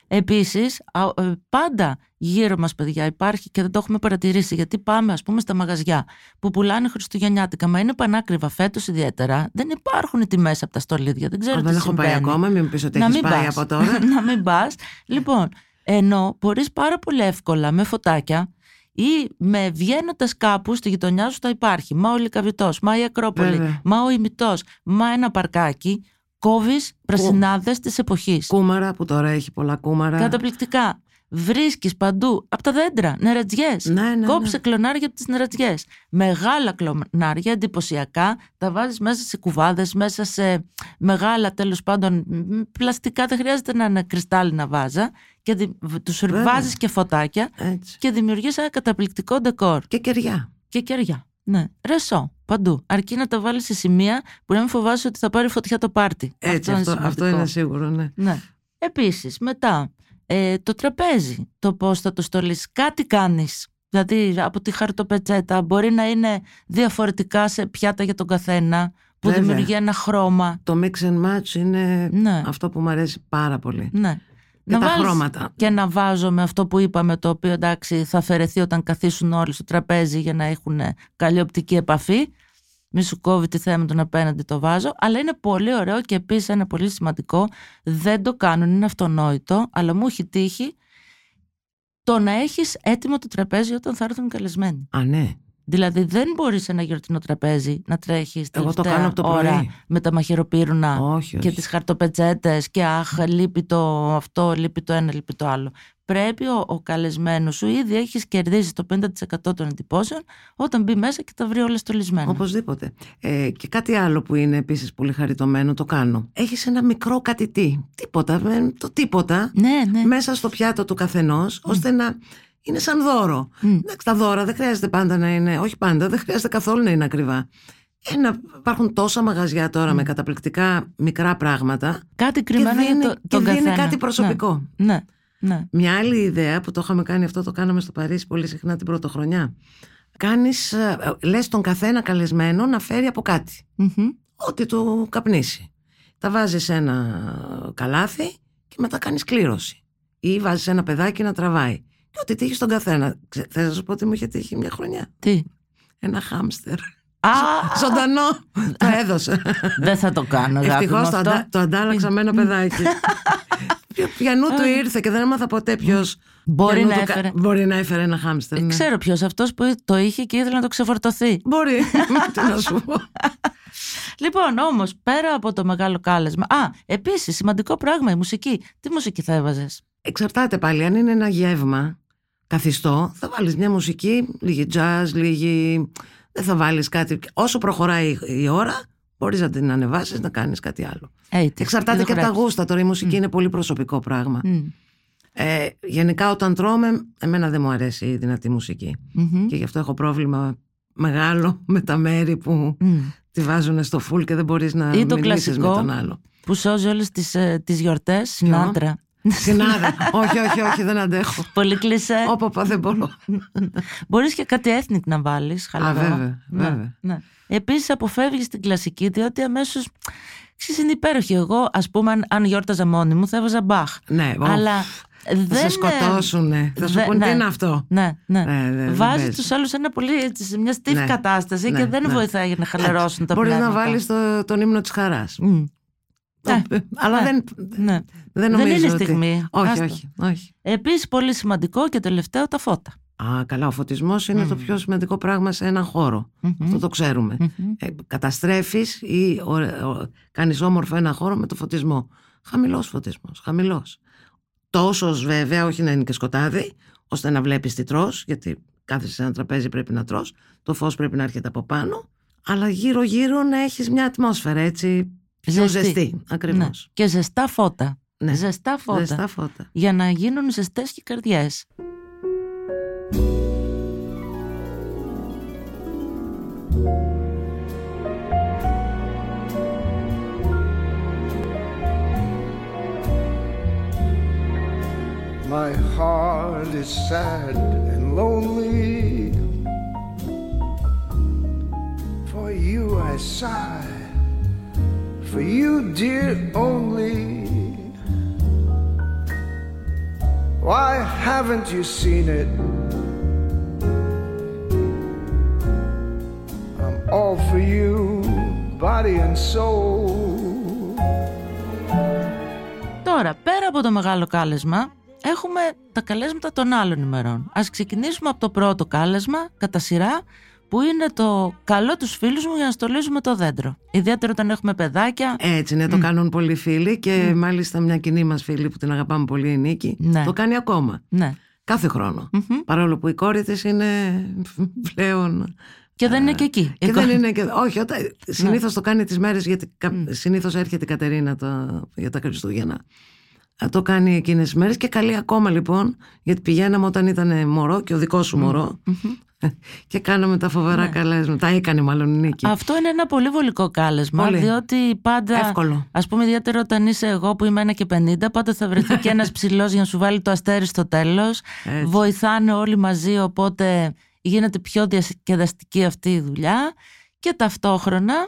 Επίσης, πάντα γύρω μας, παιδιά, υπάρχει και δεν το έχουμε παρατηρήσει, γιατί πάμε, ας πούμε, στα μαγαζιά που πουλάνε χριστουγεννιάτικα, μα είναι πανάκριβα φέτος ιδιαίτερα. Δεν υπάρχουν οι τιμές από τα στολίδια. Δεν ξέρω Α, τι δεν έχω συμβαίνει. πάει ακόμα, μην πεις ότι Να έχεις μην πάει πας. από τώρα. Να μην πας. Λοιπόν, ενώ μπορείς πάρα πολύ εύκολα με φωτάκια ή με βγαίνοντας κάπου στη γειτονιά σου θα υπάρχει. Μα ο Λυκαβητός, μα η Ακρόπολη, Βέβαια. μα ο Ημιτός, μα ένα παρκάκι. Κόβεις πρασινάδες της εποχής. Κούμαρα, που τώρα έχει πολλά κούμαρα. Καταπληκτικά. Βρίσκεις παντού από τα δέντρα νερατζιές. Ναι, ναι, Κόψε ναι. κλονάρια από τις νερατζιές. Μεγάλα κλονάρια, εντυπωσιακά. Τα βάζεις μέσα σε κουβάδες, μέσα σε μεγάλα, τέλος πάντων, μ, πλαστικά. Δεν χρειάζεται να είναι κρυστάλλινα βάζα. Και δι... τους Βέβαια. βάζεις και φωτάκια Έτσι. και δημιουργείς ένα καταπληκτικό ντεκόρ. Και κεριά. Και κεριά. Ναι. Ρεσό. Παντού. Αρκεί να τα βάλεις σε σημεία που να μην φοβάσαι ότι θα πάρει φωτιά το πάρτι. Έτσι, αυτό, αυτό, σημαντικό. είναι σίγουρο, ναι. Ναι. Επίσης, μετά, ε, το τραπέζι, το πώς θα το στολίσεις. Κάτι κάνεις. Δηλαδή, από τη χαρτοπετσέτα μπορεί να είναι διαφορετικά σε πιάτα για τον καθένα, που Βέβαια. δημιουργεί ένα χρώμα. Το mix and match είναι Ναι. αυτό που μου αρέσει πάρα πολύ. Ναι. Και τα βάλεις χρώματα. Και να βάζω με αυτό που είπαμε, το οποίο εντάξει θα αφαιρεθεί όταν καθίσουν όλοι στο τραπέζι για να έχουν καλή οπτική επαφή. Μη σου κόβει τη θέα με τον απέναντι, το βάζω. Αλλά είναι πολύ ωραίο και επίσης είναι πολύ σημαντικό. Δεν το κάνουν, είναι αυτονόητο, αλλά μου έχει τύχει το να έχεις έτοιμο το τραπέζι όταν θα έρθουν οι καλεσμένοι. Α, ναι. Δηλαδή δεν μπορείς σε ένα γιορτινό τραπέζι να τρέχεις Εγώ το τελευταία κάνω από το ώρα πρωί. με τα μαχαιροπύρουνα Όχι, και όχι. τις χαρτοπετσέτες και αχ, λείπει το αυτό, λείπει το ένα, λείπει το άλλο. Πρέπει ο, ο καλεσμένος σου, ήδη έχεις κερδίσει το πενήντα τοις εκατό των εντυπώσεων όταν μπει μέσα και τα βρει όλα στολισμένα. Οπωσδήποτε. Ε, και κάτι άλλο που είναι επίσης πολύ χαριτωμένο, το κάνω. Έχεις ένα μικρό κάτι τι. Τίποτα. ε, Το τίποτα. Ναι, ναι. Μέσα στο πιάτο του καθενός, ώστε να είναι σαν δώρο. Μμ. Εντάξει, τα δώρα δεν χρειάζεται πάντα να είναι, όχι πάντα, δεν χρειάζεται καθόλου να είναι ακριβά. Ένα, υπάρχουν τόσα μαγαζιά τώρα με καταπληκτικά μικρά πράγματα Κάτι και κρυμμένο δίνει, για το, και τον δίνει καθένα. κάτι προσωπικό. Ναι, ναι. ναι. Μια άλλη ιδέα που το είχαμε κάνει αυτό, το κάναμε στο Παρίσι πολύ συχνά την πρωτοχρονιά. Κάνεις, ε, λες τον καθένα καλεσμένο να φέρει από κάτι. Μμμ. Ό,τι του καπνίσει. Τα βάζεις σε ένα καλάθι και μετά κάνεις κλήρωση. Ή βάζεις ένα παιδάκι να τραβάει. Και ό,τι τύχει στον καθένα. Ξε- Θες να σου πω ότι μου είχε τύχει μια χρονιά. Τι. Ένα χάμστερ. Α, Ζωντανό. Το έδωσα. δεν θα το κάνω, αγάπη μου, Ευτυχώς το, αυτό. αντα- το αντάλλαξα με ένα παιδάκι. Πιανού του ήρθε και δεν έμαθα ποτέ ποιος. Μπορεί πιανού να του κα- έφερε. Μπορεί να έφερε ένα χάμστερ. ναι. Ξέρω ποιος, αυτός που το είχε και ήθελε να το ξεφορτωθεί. Μπορεί. Τι να σου πω. Λοιπόν, όμως, πέρα από το μεγάλο κάλεσμα. Α, επίσης, σημαντικό πράγμα, η μουσική. Τι μουσική θα έβαζες? Εξαρτάται πάλι. Αν είναι ένα γεύμα καθιστό, θα βάλεις μια μουσική, λίγη jazz, λίγη. Δεν θα βάλεις κάτι. Όσο προχωράει η ώρα, μπορείς να την ανεβάσεις, να κάνεις κάτι άλλο. Hey, Εξαρτάται και από τα γούστα. Τώρα η μουσική είναι πολύ προσωπικό πράγμα. Ε, γενικά, όταν τρώμε, εμένα δεν μου αρέσει η δυνατή μουσική. Και γι' αυτό έχω πρόβλημα μεγάλο με τα μέρη που τη βάζουν στο φουλ και δεν μπορείς να Ή το μιλήσεις κλασικό με τον άλλο. που σώζει όλες τις, ε, τις γιορτές, Σινάτρα. Συνάδε. όχι, όχι, όχι, δεν αντέχω. Πολύ κλισέ. Όπα, πα, δεν μπορώ. Μπορείς και κάτι ethnic να βάλεις. Χαλαρό. βέβαια, Ναι, βέβαια. ναι. Επίσης αποφεύγεις την κλασική, διότι αμέσως ξέρεις, είναι υπέροχη. Εγώ, ας πούμε, αν, αν γιόρταζα μόνη μου, θα έβαζα Μπαχ. Ναι, ω, Αλλά θα δεν. σε σκοτώσουνε. Θα σου δε- πούνε ναι. τι είναι αυτό. Ναι, ναι. Ναι, ναι, δεν Βάζεις παίζει. τους άλλους σε, ένα πολύ, έτσι, σε μια στιφ Ναι. κατάσταση Ναι, και δεν ναι. βοηθάει για να χαλαρώσουν τα Μπορείς πνεύματα. να βάλεις το, τον ύμνο της χαράς. Μμ. Το- Ναι, Αλλά ναι, δεν, ναι. δεν νομίζω είναι ότι- στιγμή. Όχι, Άστο. όχι, όχι. Επίσης, πολύ σημαντικό και τελευταίο, τα φώτα. Α, καλά, ο φωτισμός είναι το πιο σημαντικό πράγμα σε έναν χώρο. Μμμ. Αυτό το ξέρουμε. Μμμ. Ε, καταστρέφεις ή ο, ο, κάνεις όμορφο ένα χώρο με το φωτισμό. Χαμηλός φωτισμός, χαμηλός. Τόσος βέβαια, όχι να είναι και σκοτάδι, ώστε να βλέπεις τι τρως, γιατί κάθεσαι σε ένα τραπέζι πρέπει να τρως, το φως πρέπει να έρχεται από πάνω, αλλά γύρω γύρω να έχεις μια ατμόσφαιρα έτσι πιο Ζεστή. ζεστή, ακριβώς. Ναι. Και ζεστά φώτα. Ναι. Ζεστά φώτα. Ζεστά φώτα. Για να γίνουν ζεστές και οι καρδιές. My heart is sad and lonely. For you I sigh, for you, dear, only. Why haven't you seen it? I'm all for you, body and soul. Τώρα, πέρα από το μεγάλο κάλεσμα, έχουμε τα καλέσματα των άλλων ημερών. Ας ξεκινήσουμε από το πρώτο κάλεσμα, κατά σειρά, που είναι το καλό τους φίλους μου για να στολίζουμε το δέντρο. Ιδιαίτερα όταν έχουμε παιδάκια. Έτσι, ναι, το mm. κάνουν πολλοί φίλοι και mm. μάλιστα μια κοινή μας φίλη που την αγαπάμε πολύ, η Νίκη, ναι. το κάνει ακόμα. Ναι. Κάθε χρόνο. Mm-hmm. Παρόλο που η κόρη της είναι πλέον. Και δεν είναι και εκεί. Και δεν είναι και... Όχι, όταν... συνήθως το κάνει τις μέρες, γιατί mm. συνήθως έρχεται η Κατερίνα το... για τα Χριστούγεννα. Το κάνει εκείνες τις μέρες και καλεί ακόμα λοιπόν, γιατί πηγαίναμε όταν ήταν μωρό και ο δικός σου μωρό. Mm-hmm. Και κάναμε τα φοβερά ναι. καλέσματα. Τα έκανε μάλλον η Νίκη. Αυτό είναι ένα πολύ βολικό κάλεσμα. Πολύ. Διότι πάντα. Εύκολο. Ας πούμε, ιδιαίτερα όταν είσαι εγώ που είμαι ένα και πενήντα, πάντα θα βρεθεί και ένας ψηλός για να σου βάλει το αστέρι στο τέλος. Βοηθάνε όλοι μαζί, οπότε γίνεται πιο διασκεδαστική αυτή η δουλειά. Και ταυτόχρονα,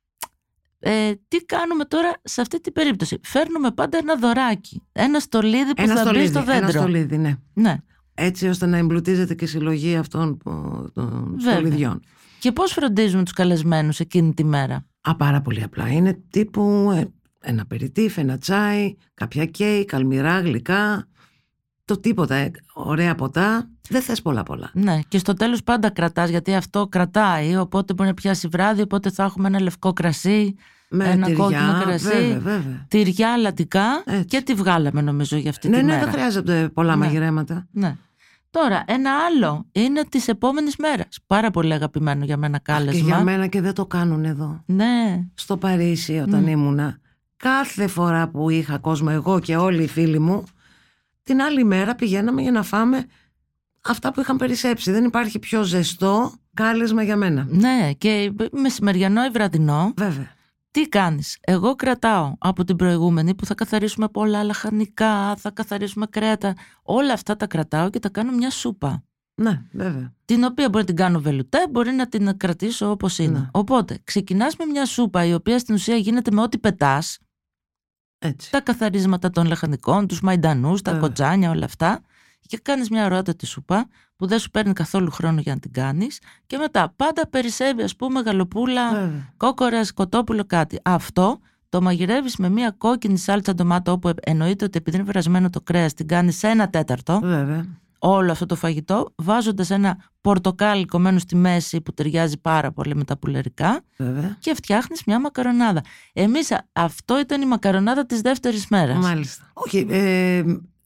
ε, τι κάνουμε τώρα σε αυτή την περίπτωση? Φέρνουμε πάντα ένα δωράκι. Ένα στολίδι που ένα θα στολίδι, μπει στο δέντρο. Ένα στολίδι, ναι. ναι. Έτσι ώστε να εμπλουτίζεται και η συλλογή αυτών των στολιδιών. Και πώς φροντίζουμε τους καλεσμένους εκείνη τη μέρα? Α, πάρα πολύ απλά. Είναι τύπου ένα απεριτίφ, ένα τσάι, κάποια κέικ, αλμυρά, γλυκά, το τίποτα, ωραία ποτά. Δεν θες πολλά πολλά. Ναι, και στο τέλος πάντα κρατάς, γιατί αυτό κρατάει, οπότε μπορεί να πιάσει βράδυ, οπότε θα έχουμε ένα λευκό κρασί, με ένα τυριά, κόκκινο κρασί, βέβαια, βέβαια. τυριά λατικά. Έτσι. Και τη βγάλαμε νομίζω για αυτή ναι, τη ναι, μέρα. Ναι, δεν χρειάζεται πολλά ναι. μαγειρέματα. Ναι. Τώρα, ένα άλλο είναι της επόμενης μέρας. Πάρα πολύ αγαπημένο για μένα κάλεσμα. Και για μένα και δεν το κάνουν εδώ. Ναι. Στο Παρίσι όταν mm. ήμουνα, κάθε φορά που είχα κόσμο, εγώ και όλοι οι φίλοι μου, την άλλη μέρα πηγαίναμε για να φάμε αυτά που είχαν περισσέψει. Δεν υπάρχει πιο ζεστό κάλεσμα για μένα. Ναι, και μεσημεριανό ή βραδινό. Βέβαια. Τι κάνεις? Εγώ κρατάω από την προηγούμενη που θα καθαρίσουμε πολλά λαχανικά, θα καθαρίσουμε κρέατα. Όλα αυτά τα κρατάω και τα κάνω μια σούπα. Ναι, βέβαια. Την οποία μπορεί να την κάνω βελουτέ, μπορεί να την κρατήσω όπως είναι. Ναι. Οπότε ξεκινάς με μια σούπα η οποία στην ουσία γίνεται με ό,τι πετάς. Έτσι. Τα καθαρίσματα των λαχανικών, τους μαϊντανούς, τα βέβαια. Κοτζάνια, όλα αυτά. Και κάνεις μια ωραιότατη σούπα που δεν σου παίρνει καθόλου χρόνο για να την κάνεις. Και μετά πάντα περισσεύει, ας πούμε, γαλοπούλα, βέβαια. Κόκορας, κοτόπουλο, κάτι. Αυτό το μαγειρεύεις με μια κόκκινη σάλτσα ντομάτα, όπου εννοείται ότι επειδή είναι βρασμένο το κρέας, την κάνεις σε ένα τέταρτο. Βέβαια. Όλο αυτό το φαγητό, βάζοντας ένα πορτοκάλι κομμένο στη μέση που ταιριάζει πάρα πολύ με τα πουλερικά. Βέβαια. Και φτιάχνεις μια μακαρονάδα. Εμείς αυτό ήταν η μακαρονάδα της δεύτερης μέρας. Μάλιστα. Όχι, ε,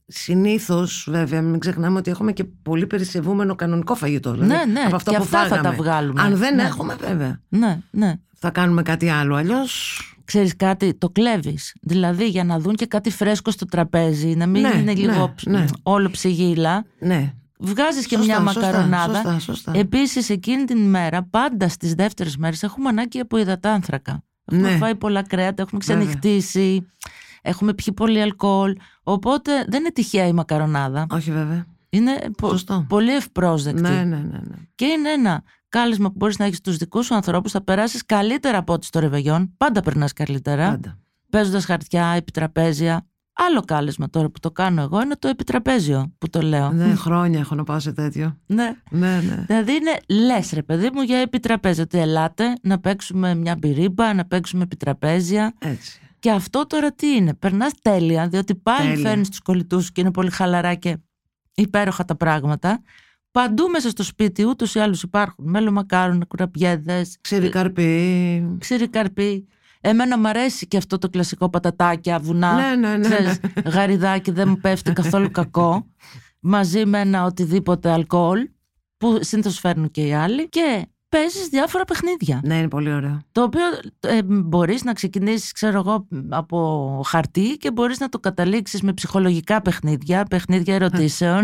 συνήθως βέβαια μην ξεχνάμε ότι έχουμε και πολύ περισσευούμενο κανονικό φαγητό. Δηλαδή, ναι, ναι, από αυτά και που αυτά φάγαμε. θα τα βγάλουμε. Αν δεν ναι. έχουμε βέβαια. Ναι, ναι. Θα κάνουμε κάτι άλλο, αλλιώς... Ξέρεις κάτι, το κλέβεις. Δηλαδή για να δουν και κάτι φρέσκο στο τραπέζι, να μην ναι, είναι λίγο ναι, ναι. όλο ψυγίλα. Ναι. Βγάζεις και σωστά, μια σωστά, μακαρονάδα. Σωστά, σωστά. Επίσης εκείνη την ημέρα, πάντα στις δεύτερες μέρες, έχουμε ανάγκη από υδατάνθρακα. Έχουμε ναι. φάει πολλά κρέατα, έχουμε ξενυχτήσει, έχουμε πιει πολύ αλκοόλ. Οπότε δεν είναι τυχαία η μακαρονάδα. Όχι βέβαια. Είναι πο- πολύ ευπρόσδεκτη. Ναι, ναι, ναι, ναι. Και είναι ένα κάλεσμα που μπορείς να έχεις τους δικούς σου ανθρώπους, θα περάσεις καλύτερα από ό,τι στο ρεβεγιόν. Πάντα περνάς καλύτερα. Πάντα. Παίζοντας χαρτιά, επιτραπέζια. Άλλο κάλεσμα τώρα που το κάνω εγώ είναι το επιτραπέζιο που το λέω. Ναι, χρόνια έχω να πάω σε τέτοιο. Ναι. ναι, ναι. Δηλαδή είναι λες ρε παιδί μου για επιτραπέζιο. Ότι ελάτε να παίξουμε μια μπυρίμπα, να παίξουμε επιτραπέζια. Έτσι. Και αυτό τώρα τι είναι? Περνάς τέλεια, διότι πάλι φέρνεις τους κολλητούς και είναι πολύ χαλαρά και υπέροχα τα πράγματα. Παντού μέσα στο σπίτι ούτως ή άλλως υπάρχουν μέλομακάρονα, κουραπιέδες, ξηρή καρπί. Ξηρή καρπί. Εμένα μου αρέσει και αυτό το κλασικό πατατάκια, βουνά, ναι, ναι, ναι, ξέρεις, γαριδάκι, δεν μου πέφτει καθόλου κακό. Μαζί με ένα οτιδήποτε αλκοόλ που συνήθως φέρνουν και οι άλλοι. Και παίζεις διάφορα παιχνίδια. Ναι, είναι πολύ ωραίο. Το οποίο ε, μπορείς να ξεκινήσεις, ξέρω εγώ, από χαρτί και μπορείς να το καταλήξεις με ψυχολογικά παιχνίδια, παιχνίδια ερωτήσεων,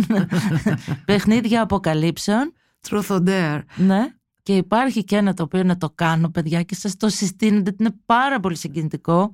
παιχνίδια αποκαλύψεων. Truth or dare. Ναι. Και υπάρχει και ένα το οποίο να το κάνω, παιδιά, και σας το συστήνω, γιατί είναι πάρα πολύ συγκινητικό.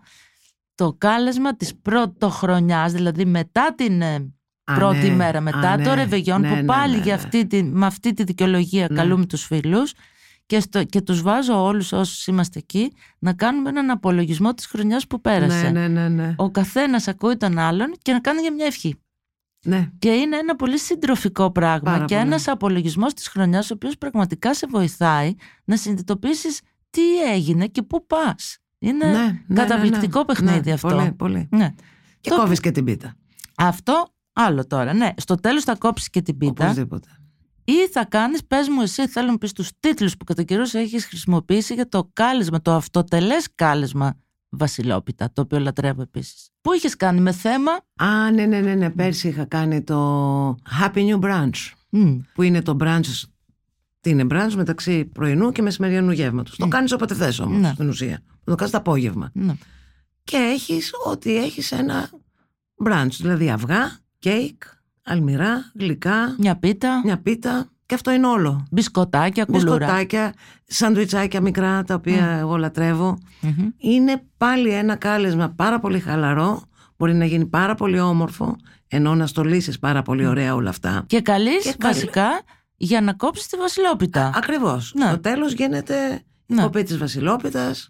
Το κάλεσμα της πρωτοχρονιάς, δηλαδή μετά την Α, πρώτη ναι. μέρα, μετά Α, το ναι. ρεβεγιόν, ναι, που ναι, πάλι ναι, ναι, για αυτή τη, με αυτή τη δικαιολογία ναι. καλούμε τους φίλους και, στο, και τους βάζω όλους όσους είμαστε εκεί να κάνουμε έναν απολογισμό της χρονιάς που πέρασε. Ναι, ναι, ναι, ναι. Ο καθένας ακούει τον άλλον και να κάνει για μια ευχή. Ναι. Και είναι ένα πολύ συντροφικό πράγμα. Πάρα και πολύ. ένας απολογισμός της χρονιάς, ο οποίος πραγματικά σε βοηθάει να συνειδητοποιήσεις τι έγινε και πού πας. Είναι Ναι, ναι, καταπληκτικό ναι, ναι. παιχνίδι Ναι, αυτό. πολύ, πολύ. Ναι. Και Το- κόβεις και την πίτα. Αυτό άλλο τώρα. Ναι, στο τέλος θα κόψεις και την πίτα. Οπωσδήποτε. Ή θα κάνεις, πες μου εσύ, θέλω να μου πεις τους τίτλους που κατά καιρούς έχεις χρησιμοποιήσει για το κάλεσμα, το αυτοτελές κάλεσμα Βασιλόπιτα, το οποίο λατρεύω επίσης. Πού είχες κάνει με θέμα? Α, ναι, ναι, ναι, ναι. Πέρσι είχα κάνει το Happy New Brunch, Μμ, που είναι το brunch. Τι είναι brunch μεταξύ πρωινού και μεσημεριανού γεύματος. Το κάνεις όποτε θες όμως, Ναι. στην ουσία. Το κάνεις το απόγευμα. ναι. Και έχεις ότι έχεις ένα brunch, δηλαδή αυγά, κέικ, αλμυρά, γλυκά, Μια πίτα, μια πίτα, και αυτό είναι όλο. μπισκοτάκια, κουλούρα. Μπισκοτάκια, σαντουιτσάκια μικρά, τα οποία εγώ λατρεύω. Μμμ. Είναι πάλι ένα κάλεσμα πάρα πολύ χαλαρό, μπορεί να γίνει πάρα πολύ όμορφο, ενώ να στολίσεις πάρα πολύ ωραία όλα αυτά. Και καλείς Και καλή- βασικά για να κόψεις τη Βασιλόπιτα. Ακριβώς. Ναι. Στο τέλος γίνεται η Ναι. κοπή της Βασιλόπιτας,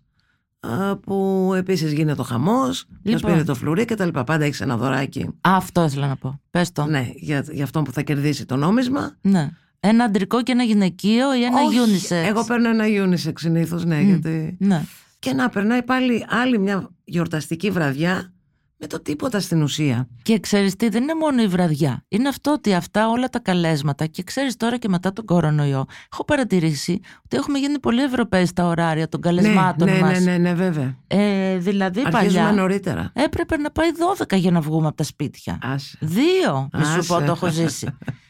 α, που επίσης γίνεται ο χαμός, ποιος Λοιπόν. πήρε το φλουρί και τα λοιπά. Πάντα έχεις ένα δωράκι. Αυτό ήθελα να πω. Πες το. Ναι, για, για αυτόν που θα κερδίσει το νόμισμα. Ναι. Ένα αντρικό και ένα γυναικείο ή ένα Όχι, unisex. Εγώ παίρνω ένα unisex συνήθως, ναι, Μμ. γιατί... Ναι. Και να περνάει πάλι άλλη μια γιορταστική βραδιά με το τίποτα στην ουσία. Και ξέρεις τι, δεν είναι μόνο η βραδιά. Είναι αυτό ότι αυτά όλα τα καλέσματα, και ξέρεις τώρα και μετά τον κορονοϊό, έχω παρατηρήσει ότι έχουμε γίνει πολύ Ευρωπαίοι στα ωράρια των καλεσμάτων ναι, ναι, μας. ναι, ναι, ναι, βέβαια. Ε, δηλαδή Αρχίζουμε παλιά νωρίτερα. έπρεπε να πάει δώδεκα για να βγούμε από τα σπίτια. Άσε. Δύο, μη σου πω, Άσε. το έχω ζήσει.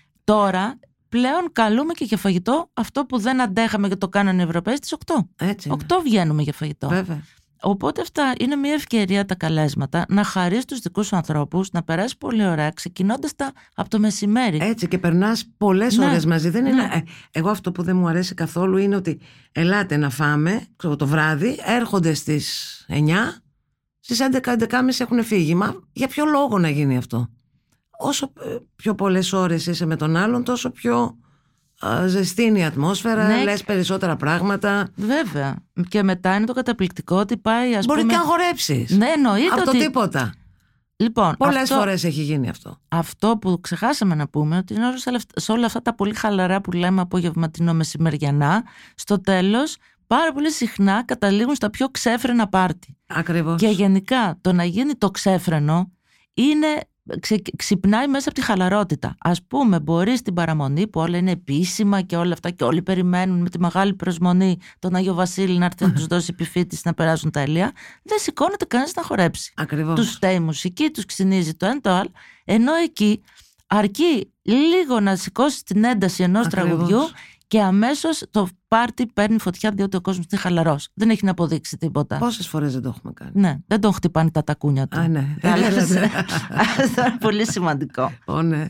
Τώρα πλέον καλούμε και για φαγητό αυτό που δεν αντέχαμε και το κάνανε οι Ευρωπαίοι στις οκτώ. Έτσι είναι. οκτώ βγαίνουμε για φαγητό. Βέβαια. Οπότε αυτά είναι μια ευκαιρία τα καλέσματα να χαρείς τους δικούς σου ανθρώπους, να περάσεις πολύ ωραία, ξεκινώντας τα από το μεσημέρι. Έτσι, και περνάς πολλές Ναι, ώρες μαζί. Δεν ναι. είναι... ε, εγώ αυτό που δεν μου αρέσει καθόλου είναι ότι ελάτε να φάμε, ξέρω, το βράδυ, έρχονται στις εννιά, στις έντεκα έντεκα και μισή έχουν φύγει. Μα για ποιο λόγο να γίνει αυτό? Όσο ε, πιο πολλές ώρες είσαι με τον άλλον, τόσο πιο α, ζεστή είναι η ατμόσφαιρα, Ναι. λες περισσότερα πράγματα. Βέβαια. Και μετά είναι το καταπληκτικό ότι πάει, ας Μπορεί πούμε. και να χορέψεις. Ναι, εννοείται Από το ότι. τίποτα. Λοιπόν, Πολλές αυτό, φορές έχει γίνει αυτό. αυτό που ξεχάσαμε να πούμε, ότι είναι σε όλα αυτά- σε όλα αυτά τα πολύ χαλαρά που λέμε απογευματινό μεσημεριανά, στο τέλος πάρα πολύ συχνά καταλήγουν στα πιο ξέφρενα πάρτι. Ακριβώς. Και γενικά το να γίνει το ξέφρενο είναι, ξε, ξυπνάει μέσα από τη χαλαρότητα. Ας πούμε, μπορεί στην παραμονή που όλα είναι επίσημα και όλα αυτά και όλοι περιμένουν με τη μεγάλη προσμονή τον Άγιο Βασίλη να έρθει να τους δώσει επιφύτηση να περάσουν τα ηλία, δεν σηκώνεται κανείς να χορέψει. Ακριβώς. Τους φταίει η μουσική, τους ξυνίζει το ένα το άλλο, ενώ εκεί αρκεί λίγο να σηκώσει την ένταση ενός Ακριβώς. τραγουδιού και αμέσως το πάρτι παίρνει φωτιά, διότι ο κόσμος είναι χαλαρός. Δεν έχει να αποδείξει τίποτα. Πόσες φορές δεν το έχουμε κάνει? Ναι, δεν τον χτυπάνε τα τακούνια του. Α, ναι. Αλλά Έλατε. αυτό είναι πολύ σημαντικό. Ω, ναι.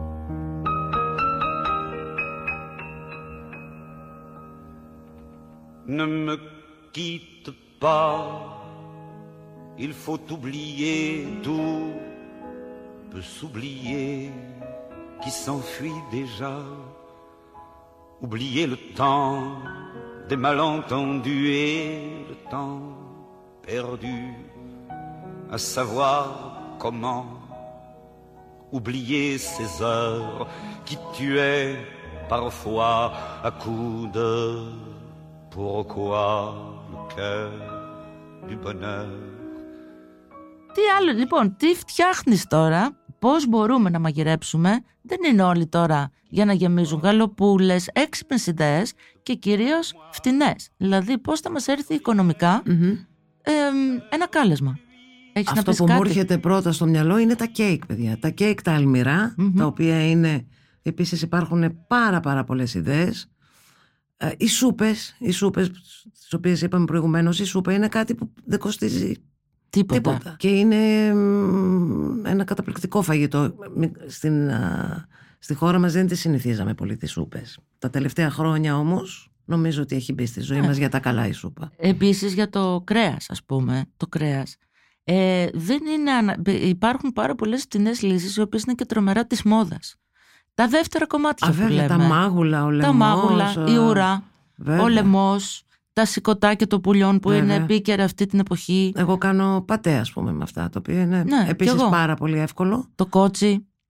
Ne me quitte pas, il faut oublier, tout peut s'oublier qui s'enfuit déjà. Oublier le temps des malentendus et le temps perdu, à savoir comment oublier ces heures qui tuaient parfois à coups de pourquoi le cœur du bonheur. Τι άλλο, λοιπόν, τι φτιάχνεις τώρα, πώς μπορούμε να μαγειρέψουμε? Δεν είναι όλοι τώρα για να γεμίζουν γαλοπούλες, έξυπνες ιδέες και κυρίως φτηνές. Δηλαδή, πώς θα μας έρθει οικονομικά Μμμ. ε, ένα κάλεσμα. Έχεις να Αυτό πεις που κάτι? μου έρχεται πρώτα στο μυαλό είναι τα κέικ, παιδιά. Τα κέικ τα αλμυρά, Μμμ. τα οποία είναι... Επίσης υπάρχουν πάρα πάρα πολλές ιδέες. Ε, οι σούπες, οι σούπες τις οποίες είπαμε προηγουμένως, η σούπα είναι κάτι που δεν κοστίζει Τίποτα. τίποτα. Και είναι μ, ένα καταπληκτικό φαγητό. Μη- Στην, α, στη χώρα μας δεν τη συνηθίζαμε πολύ τις σούπες. Τα τελευταία χρόνια όμως νομίζω ότι έχει μπει στη ζωή Ε. μας για τα καλά η σούπα. Επίσης για το κρέας, ας πούμε, το κρέας. Ε, δεν είναι ανα... Υπάρχουν πάρα πολλές φτηνές λύσεις οι οποίες είναι και τρομερά της μόδας. Τα δεύτερα κομμάτια Α, που βέβαια, λέμε. τα μάγουλα, ο λαιμός. Τα μάγουλα, η α, ουρά, βέβαια. ο λαιμός, τα σηκωτάκια των πουλιών που Βέβαια. είναι επίκαιρα αυτή την εποχή, Εγώ κάνω πατέ, ας πούμε, με αυτά, το οποίο είναι Ναι, κι επίσης εγώ. πάρα πολύ εύκολο. το κότσι.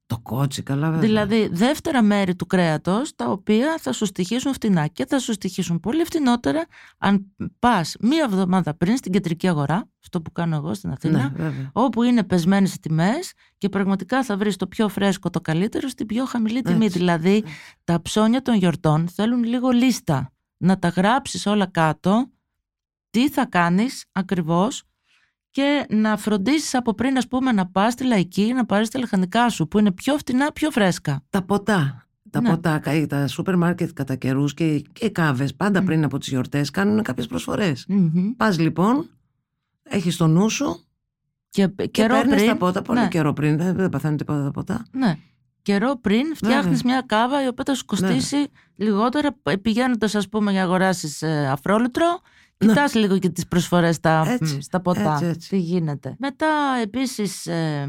Το κότσι, καλά βέβαια. Δηλαδή δεύτερα μέρη του κρέατος, τα οποία θα σου στοιχήσουν φτηνά και θα σου στοιχήσουν πολύ φτηνότερα αν πας μία εβδομάδα πριν στην κεντρική αγορά, αυτό που κάνω εγώ στην Αθήνα, Ναι, όπου είναι πεσμένες οι τιμές και πραγματικά θα βρεις το πιο φρέσκο, το καλύτερο στην πιο χαμηλή τιμή. Έτσι. Δηλαδή τα ψώνια των γιορτών θέλουν λίγο λίστα, να τα γράψεις όλα κάτω, τι θα κάνεις ακριβώς, και να φροντίσεις από πριν, ας πούμε, να πας στη Λαϊκή, να πάρεις τα λαχανικά σου που είναι πιο φτηνά, πιο φρέσκα. Τα ποτά. Τα Ναι. ποτά, τα σούπερ μάρκετ κατά καιρούς και, και οι κάβες πάντα πριν από τις γιορτές κάνουν κάποιες προσφορές. Μμμ. Πας λοιπόν, έχεις το νου σου Και, και καιρό παίρνεις πριν, τα ποτά. Πολύ ναι, καιρό πριν, δεν, δεν παθαίνουν τίποτα τα ποτά. ναι. Καιρό πριν φτιάχνεις μια κάβα η οποία θα σου κοστίσει λιγότερα, πηγαίνοντας, ας πούμε, για να αγοράσεις ε, αφρόλουτρο. Κοιτάς λίγο και τις προσφορές στα, Έτσι, στα ποτά, έτσι, έτσι. τι γίνεται. Μετά επίσης ε,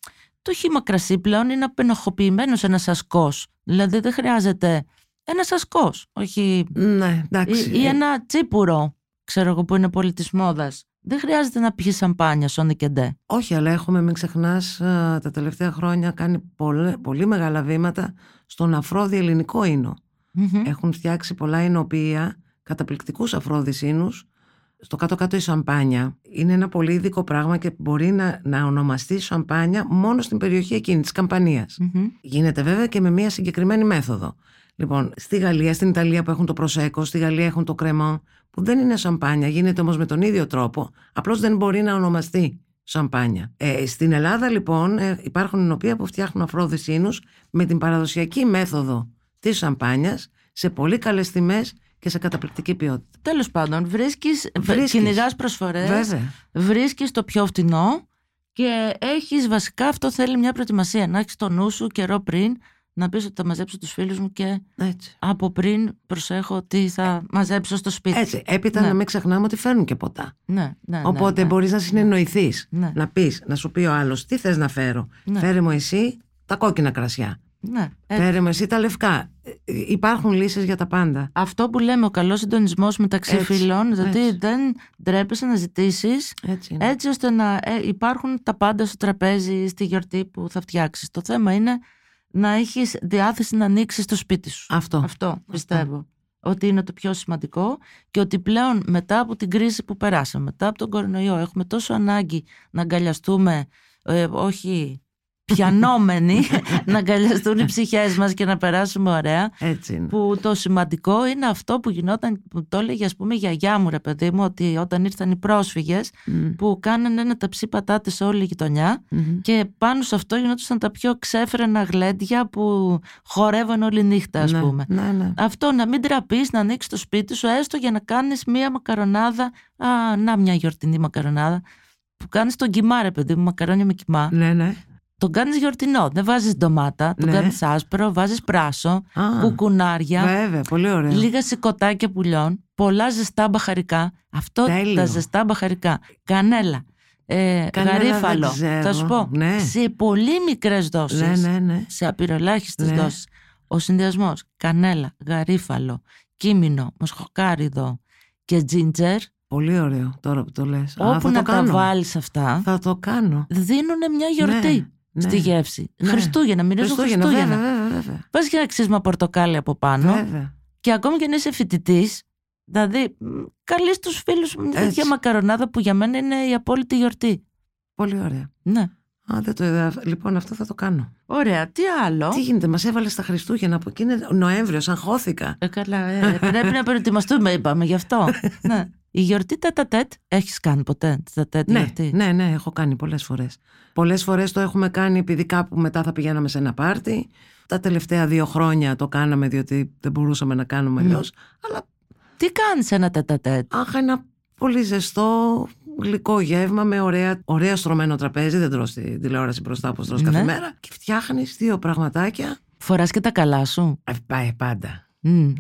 το χύμα κρασί πλέον είναι απενοχοποιημένος ένας ασκός. Δηλαδή δεν χρειάζεται ένας ασκός, όχι, Ναι, εντάξει. ή, ή ένα τσίπουρο, ξέρω εγώ, που είναι πολύ της μόδας. Δεν χρειάζεται να πιεις σαμπάνια σόνι και ντε. Όχι, αλλά έχουμε, μην ξεχνάς, α, τα τελευταία χρόνια κάνει πολύ, πολύ μεγάλα βήματα στον αφρόδι ελληνικό ίνο. Μμμ. Έχουν φτιάξει πολλά ινοποιεία, καταπληκτικούς αφρόδις ίνους. Στο κάτω-κάτω η σαμπάνια είναι ένα πολύ ειδικό πράγμα και μπορεί να, να ονομαστεί σαμπάνια μόνο στην περιοχή εκείνη της Καμπανίας. Μμμ. Γίνεται βέβαια και με μια συγκεκριμένη μέθοδο. Λοιπόν, στη Γαλλία, στην Ιταλία που έχουν το προσέκο, στη Γαλλία έχουν το κρεμό, που δεν είναι σαμπάνια, γίνεται όμως με τον ίδιο τρόπο, απλώς δεν μπορεί να ονομαστεί σαμπάνια. Ε, στην Ελλάδα λοιπόν ε, υπάρχουν ινοποιεία που φτιάχνουν αφρόδις ίνους με την παραδοσιακή μέθοδο της σαμπάνιας σε πολύ καλές τιμές και σε καταπληκτική ποιότητα. Τέλος πάντων, βρίσκεις, Βρίσκεις. κυνηγάς προσφορές, Βέβαια. βρίσκεις το πιο φτηνό και έχεις, βασικά αυτό θέλει μια προετοιμασία, να έχεις το νου σου καιρό πριν, να πεις ότι θα μαζέψω τους φίλους μου και Έτσι. από πριν προσέχω τι θα μαζέψω στο σπίτι. Έτσι. Έπειτα Ναι. να μην ξεχνάμε ότι φέρνουν και ποτά. Ναι, ναι, Οπότε ναι, ναι. μπορείς να συνεννοηθείς. Ναι. Να πεις, να σου πει ο άλλος τι θες να φέρω. Ναι. Φέρε μου εσύ τα κόκκινα κρασιά. Ναι, έτσι. Φέρε μου εσύ τα λευκά. Ε, Υπάρχουν λύσεις για τα πάντα. Αυτό που λέμε, ο καλός συντονισμός μεταξύ Έτσι, φίλων, δηλαδή έτσι. δεν ντρέπεσαι να ζητήσεις Έτσι είναι. έτσι ώστε να ε, υπάρχουν τα πάντα στο τραπέζι στη γιορτή που θα φτιάξεις. Το θέμα είναι να έχεις διάθεση να ανοίξεις το σπίτι σου. Αυτό. Αυτό πιστεύω ότι είναι το πιο σημαντικό και ότι πλέον μετά από την κρίση που περάσαμε, μετά από τον κορονοϊό, έχουμε τόσο ανάγκη να αγκαλιαστούμε, ε, όχι πιανόμενοι, να αγκαλιαστούν οι ψυχές μας και να περάσουμε ωραία. Έτσι είναι. Που το σημαντικό είναι αυτό που γινόταν, που το έλεγε, ας πούμε, η γιαγιά μου, ρε παιδί μου, ότι όταν ήρθαν οι πρόσφυγες Μμ. που κάνανε ένα ταψί πατάτες σε όλη η γειτονιά Μμμ. και πάνω σε αυτό γινόταν τα πιο ξέφρενα γλέντια που χορεύαν όλη νύχτα, ας Ναι, πούμε. ναι, ναι. Αυτό, να μην τραπείς, να ανοίξεις το σπίτι σου έστω για να κάνεις μία μακαρονάδα. Α, να μια γιορτινή μακαρονάδα που κάνεις τον κιμά, ρε παιδί μου, μακαρόνια με κιμά. Ναι, ναι. Τον κάνεις γιορτινό, δεν βάζεις ντομάτα, τον Ναι. κάνεις άσπρο, βάζεις πράσο, Α, κουκουνάρια, βέβαια, πολύ ωραίο. λίγα σηκωτάκια πουλιών, πολλά ζεστά μπαχαρικά. Αυτό, Τέλειο. τα ζεστά μπαχαρικά. Κανέλα, ε, Κανέλα γαρίφαλο. δεν ξέρω. Θα σου πω, Ναι. σε πολύ μικρές δόσεις, Ναι, ναι, ναι. σε απειροελάχιστες Ναι. δόσεις. Ο συνδυασμός κανέλα, γαρίφαλο, κίμινο, μοσχοκάριδο και τζίντζερ, Πολύ ωραίο τώρα που το λες. Α, όπου θα να το τα κάνω. βάλεις αυτά, Θα το κάνω. δίνουν μια γιορτή Ναι, στη ναι. γεύση. Ναι. Χριστούγεννα, μυρίζουν Χριστούγεννα, Χριστούγεννα. βέβαια, βέβαια, βέβαια. Βάζεις και ένα ξύσμα πορτοκάλι από πάνω. Βέβαια. Και ακόμη και αν είσαι φοιτητής, δηλαδή μ, καλείς τους φίλους σου μια Έτσι. τέτοια μακαρονάδα που για μένα είναι η απόλυτη γιορτή. Πολύ ωραία. Ναι. Α, δεν το είδα. Λοιπόν, αυτό θα το κάνω. Ωραία, τι άλλο. Τι γίνεται, μας έβαλε στα Χριστούγεννα που εκεί είναι Νοέμβριος, αγχώθηκα. Ε, καλά, ε, πρέπει να προετοιμαστούμε, είπαμε γι' αυτό. Ναι. Η γιορτή τέτα-τέτ, έχεις κάνει ποτέ τέτα-τέτ Ναι, γιορτή? ναι, ναι, έχω κάνει πολλές φορές. Πολλές φορές το έχουμε κάνει επειδή κάπου μετά θα πηγαίναμε σε ένα πάρτι. Τα τελευταία δύο χρόνια το κάναμε διότι δεν μπορούσαμε να κάνουμε αλλιώς. Αλλά Τι κάνεις ένα τέτα-τέτ? άχα ένα πολύ ζεστό γλυκό γεύμα με ωραία, ωραία στρωμένο τραπέζι. Δεν τρως τη τηλεόραση μπροστά όπως τρως κάθε Ναι. μέρα. Και φτιάχνεις δύο πραγματάκια. Φοράς και τα καλά σου? Ε, πάει πάντα. Μμ.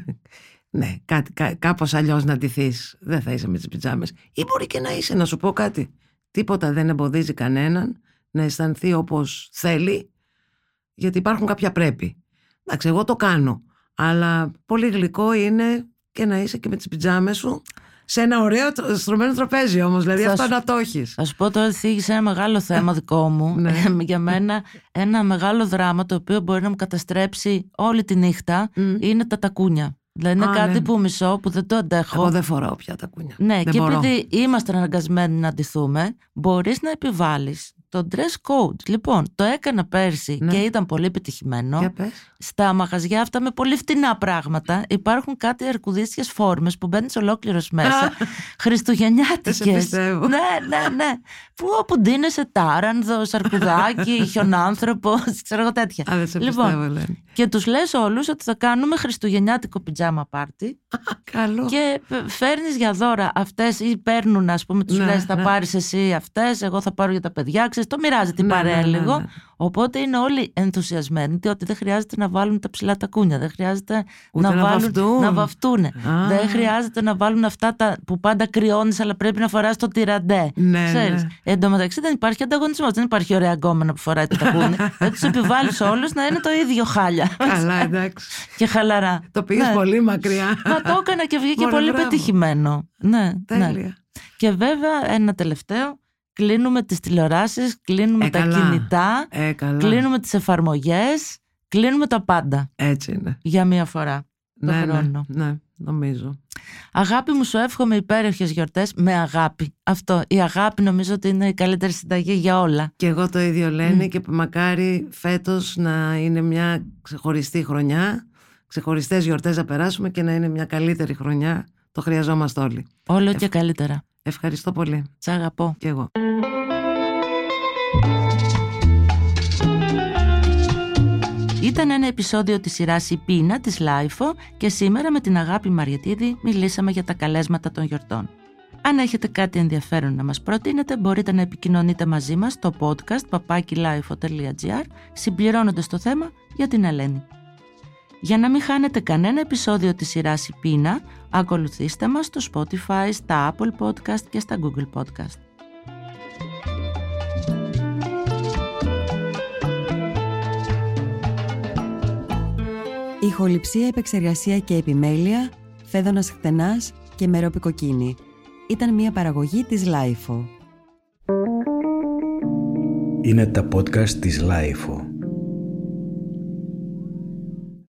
Ναι, κάτι, κά, κάπως αλλιώς να ντυθείς. Δεν θα είσαι με τις πιτζάμες. Ή μπορεί και να είσαι, να σου πω κάτι. Τίποτα δεν εμποδίζει κανέναν να αισθανθεί όπως θέλει, γιατί υπάρχουν κάποια πρέπει. Εντάξει, εγώ το κάνω. Αλλά πολύ γλυκό είναι και να είσαι και με τις πιτζάμες σου σε ένα ωραίο στρωμένο τραπέζι όμως. Δηλαδή Θα αυτό σου- να το έχεις. Θα σου πω τώρα, θίγησε ένα μεγάλο θέμα δικό μου. Ναι. Για μένα, ένα μεγάλο δράμα το οποίο μπορεί να μου καταστρέψει όλη τη νύχτα είναι τα τακούνια. Δηλαδή είναι Α, κάτι ναι. που μισώ, που δεν το αντέχω. Εγώ δεν φοράω πια τα κούνια. Ναι, δεν και μπορώ. επειδή είμαστε αναγκασμένοι να ντυθούμε, μπορείς να επιβάλλεις το dress code. Λοιπόν, το έκανα πέρσι Ναι. και ήταν πολύ επιτυχημένο. Για πες. Στα μαγαζιά αυτά με πολύ φτηνά πράγματα υπάρχουν κάτι αρκουδίσιες φόρμες που μπαίνεις ολόκληρος μέσα. Χριστουγεννιάτικες. Δεν σε πιστεύω. Ναι, ναι, ναι. Που όπου ντύνεσαι τάρανδο, αρκουδάκι, χιονάνθρωπος, ξέρω εγώ τέτοια. Α, δεν σε Λοιπόν, πιστεύω, Ελένη. και τους λες όλους ότι θα κάνουμε χριστουγεννιάτικο πιτζάμα πάρτι. Καλό. Και φέρνεις για δώρα αυτές ή παίρνουν, ας πούμε, τους Ναι, λες θα ναι. πάρεις εσύ αυτές, εγώ θα πάρω για τα παιδιά, ξέρεις, το μοιράζει την Ναι, παρέα ναι, ναι, λίγο. ναι. Οπότε είναι όλοι ενθουσιασμένοι ότι δεν χρειάζεται να βάλουν τα ψηλά τα κούνια, δεν χρειάζεται Ούτε να, να βάλουν, βαφτούν. να βαφτούν. Α. Δεν χρειάζεται να βάλουν αυτά τα που πάντα κρυώνεις αλλά πρέπει να φοράς το τυραντέ. Ναι, Ξέρεις. ναι. Εν τω μεταξύ δεν υπάρχει ανταγωνισμός, δεν υπάρχει ωραία γκόμενα που φοράει το τακούνι. Δεν τους επιβάλλεις όλους να είναι το ίδιο χάλια. Καλά, εντάξει. Και χαλαρά. Το πήγες Ναι. πολύ μακριά. Μα το έκανα και βγήκε Μωρέ, πολύ μπράβο. πετυχημένο. Ναι, ναι. Τέλεια. Και βέβαια ένα τελευταίο, κλείνουμε τις τηλεοράσεις, κλείνουμε Ε, τα καλά. κινητά, Ε, καλά. κλείνουμε τις εφαρμογές, κλείνουμε τα πάντα Έτσι είναι. για μία φορά το Ναι, ναι, χρόνο. ναι, νομίζω. Αγάπη μου, σου εύχομαι υπέροχες γιορτές με αγάπη. Αυτό, η αγάπη νομίζω ότι είναι η καλύτερη συνταγή για όλα. Και εγώ το ίδιο λένε και μακάρι φέτος να είναι μια ξεχωριστή χρονιά, ξεχωριστές γιορτές να περάσουμε και να είναι μια καλύτερη χρονιά. Το χρειαζόμαστε όλοι. Όλο και καλύτερα. Ευχαριστώ πολύ. Σ' αγαπώ. Και εγώ. Ήταν ένα επεισόδιο της σειράς «Η Πείνα» της Λάιφο και σήμερα με την Αγάπη Μαριατίδη μιλήσαμε για τα καλέσματα των γιορτών. Αν έχετε κάτι ενδιαφέρον να μας προτείνετε, μπορείτε να επικοινωνείτε μαζί μας στο podcast παπάκι λάιφο τελεία τζι άρ συμπληρώνοντας το θέμα για την Ελένη. Για να μην χάνετε κανένα επεισόδιο της σειράς «Η Πείνα», ακολουθήστε μας στο Spotify, στα Apple Podcast και στα Google Podcast. Ηχοληψία, επεξεργασία και επιμέλεια, Φέδωνας Χτενάς και Μερόπη Κοκκίνη. Ήταν μια παραγωγή της Λάιφο. Είναι τα podcast της Λάιφο.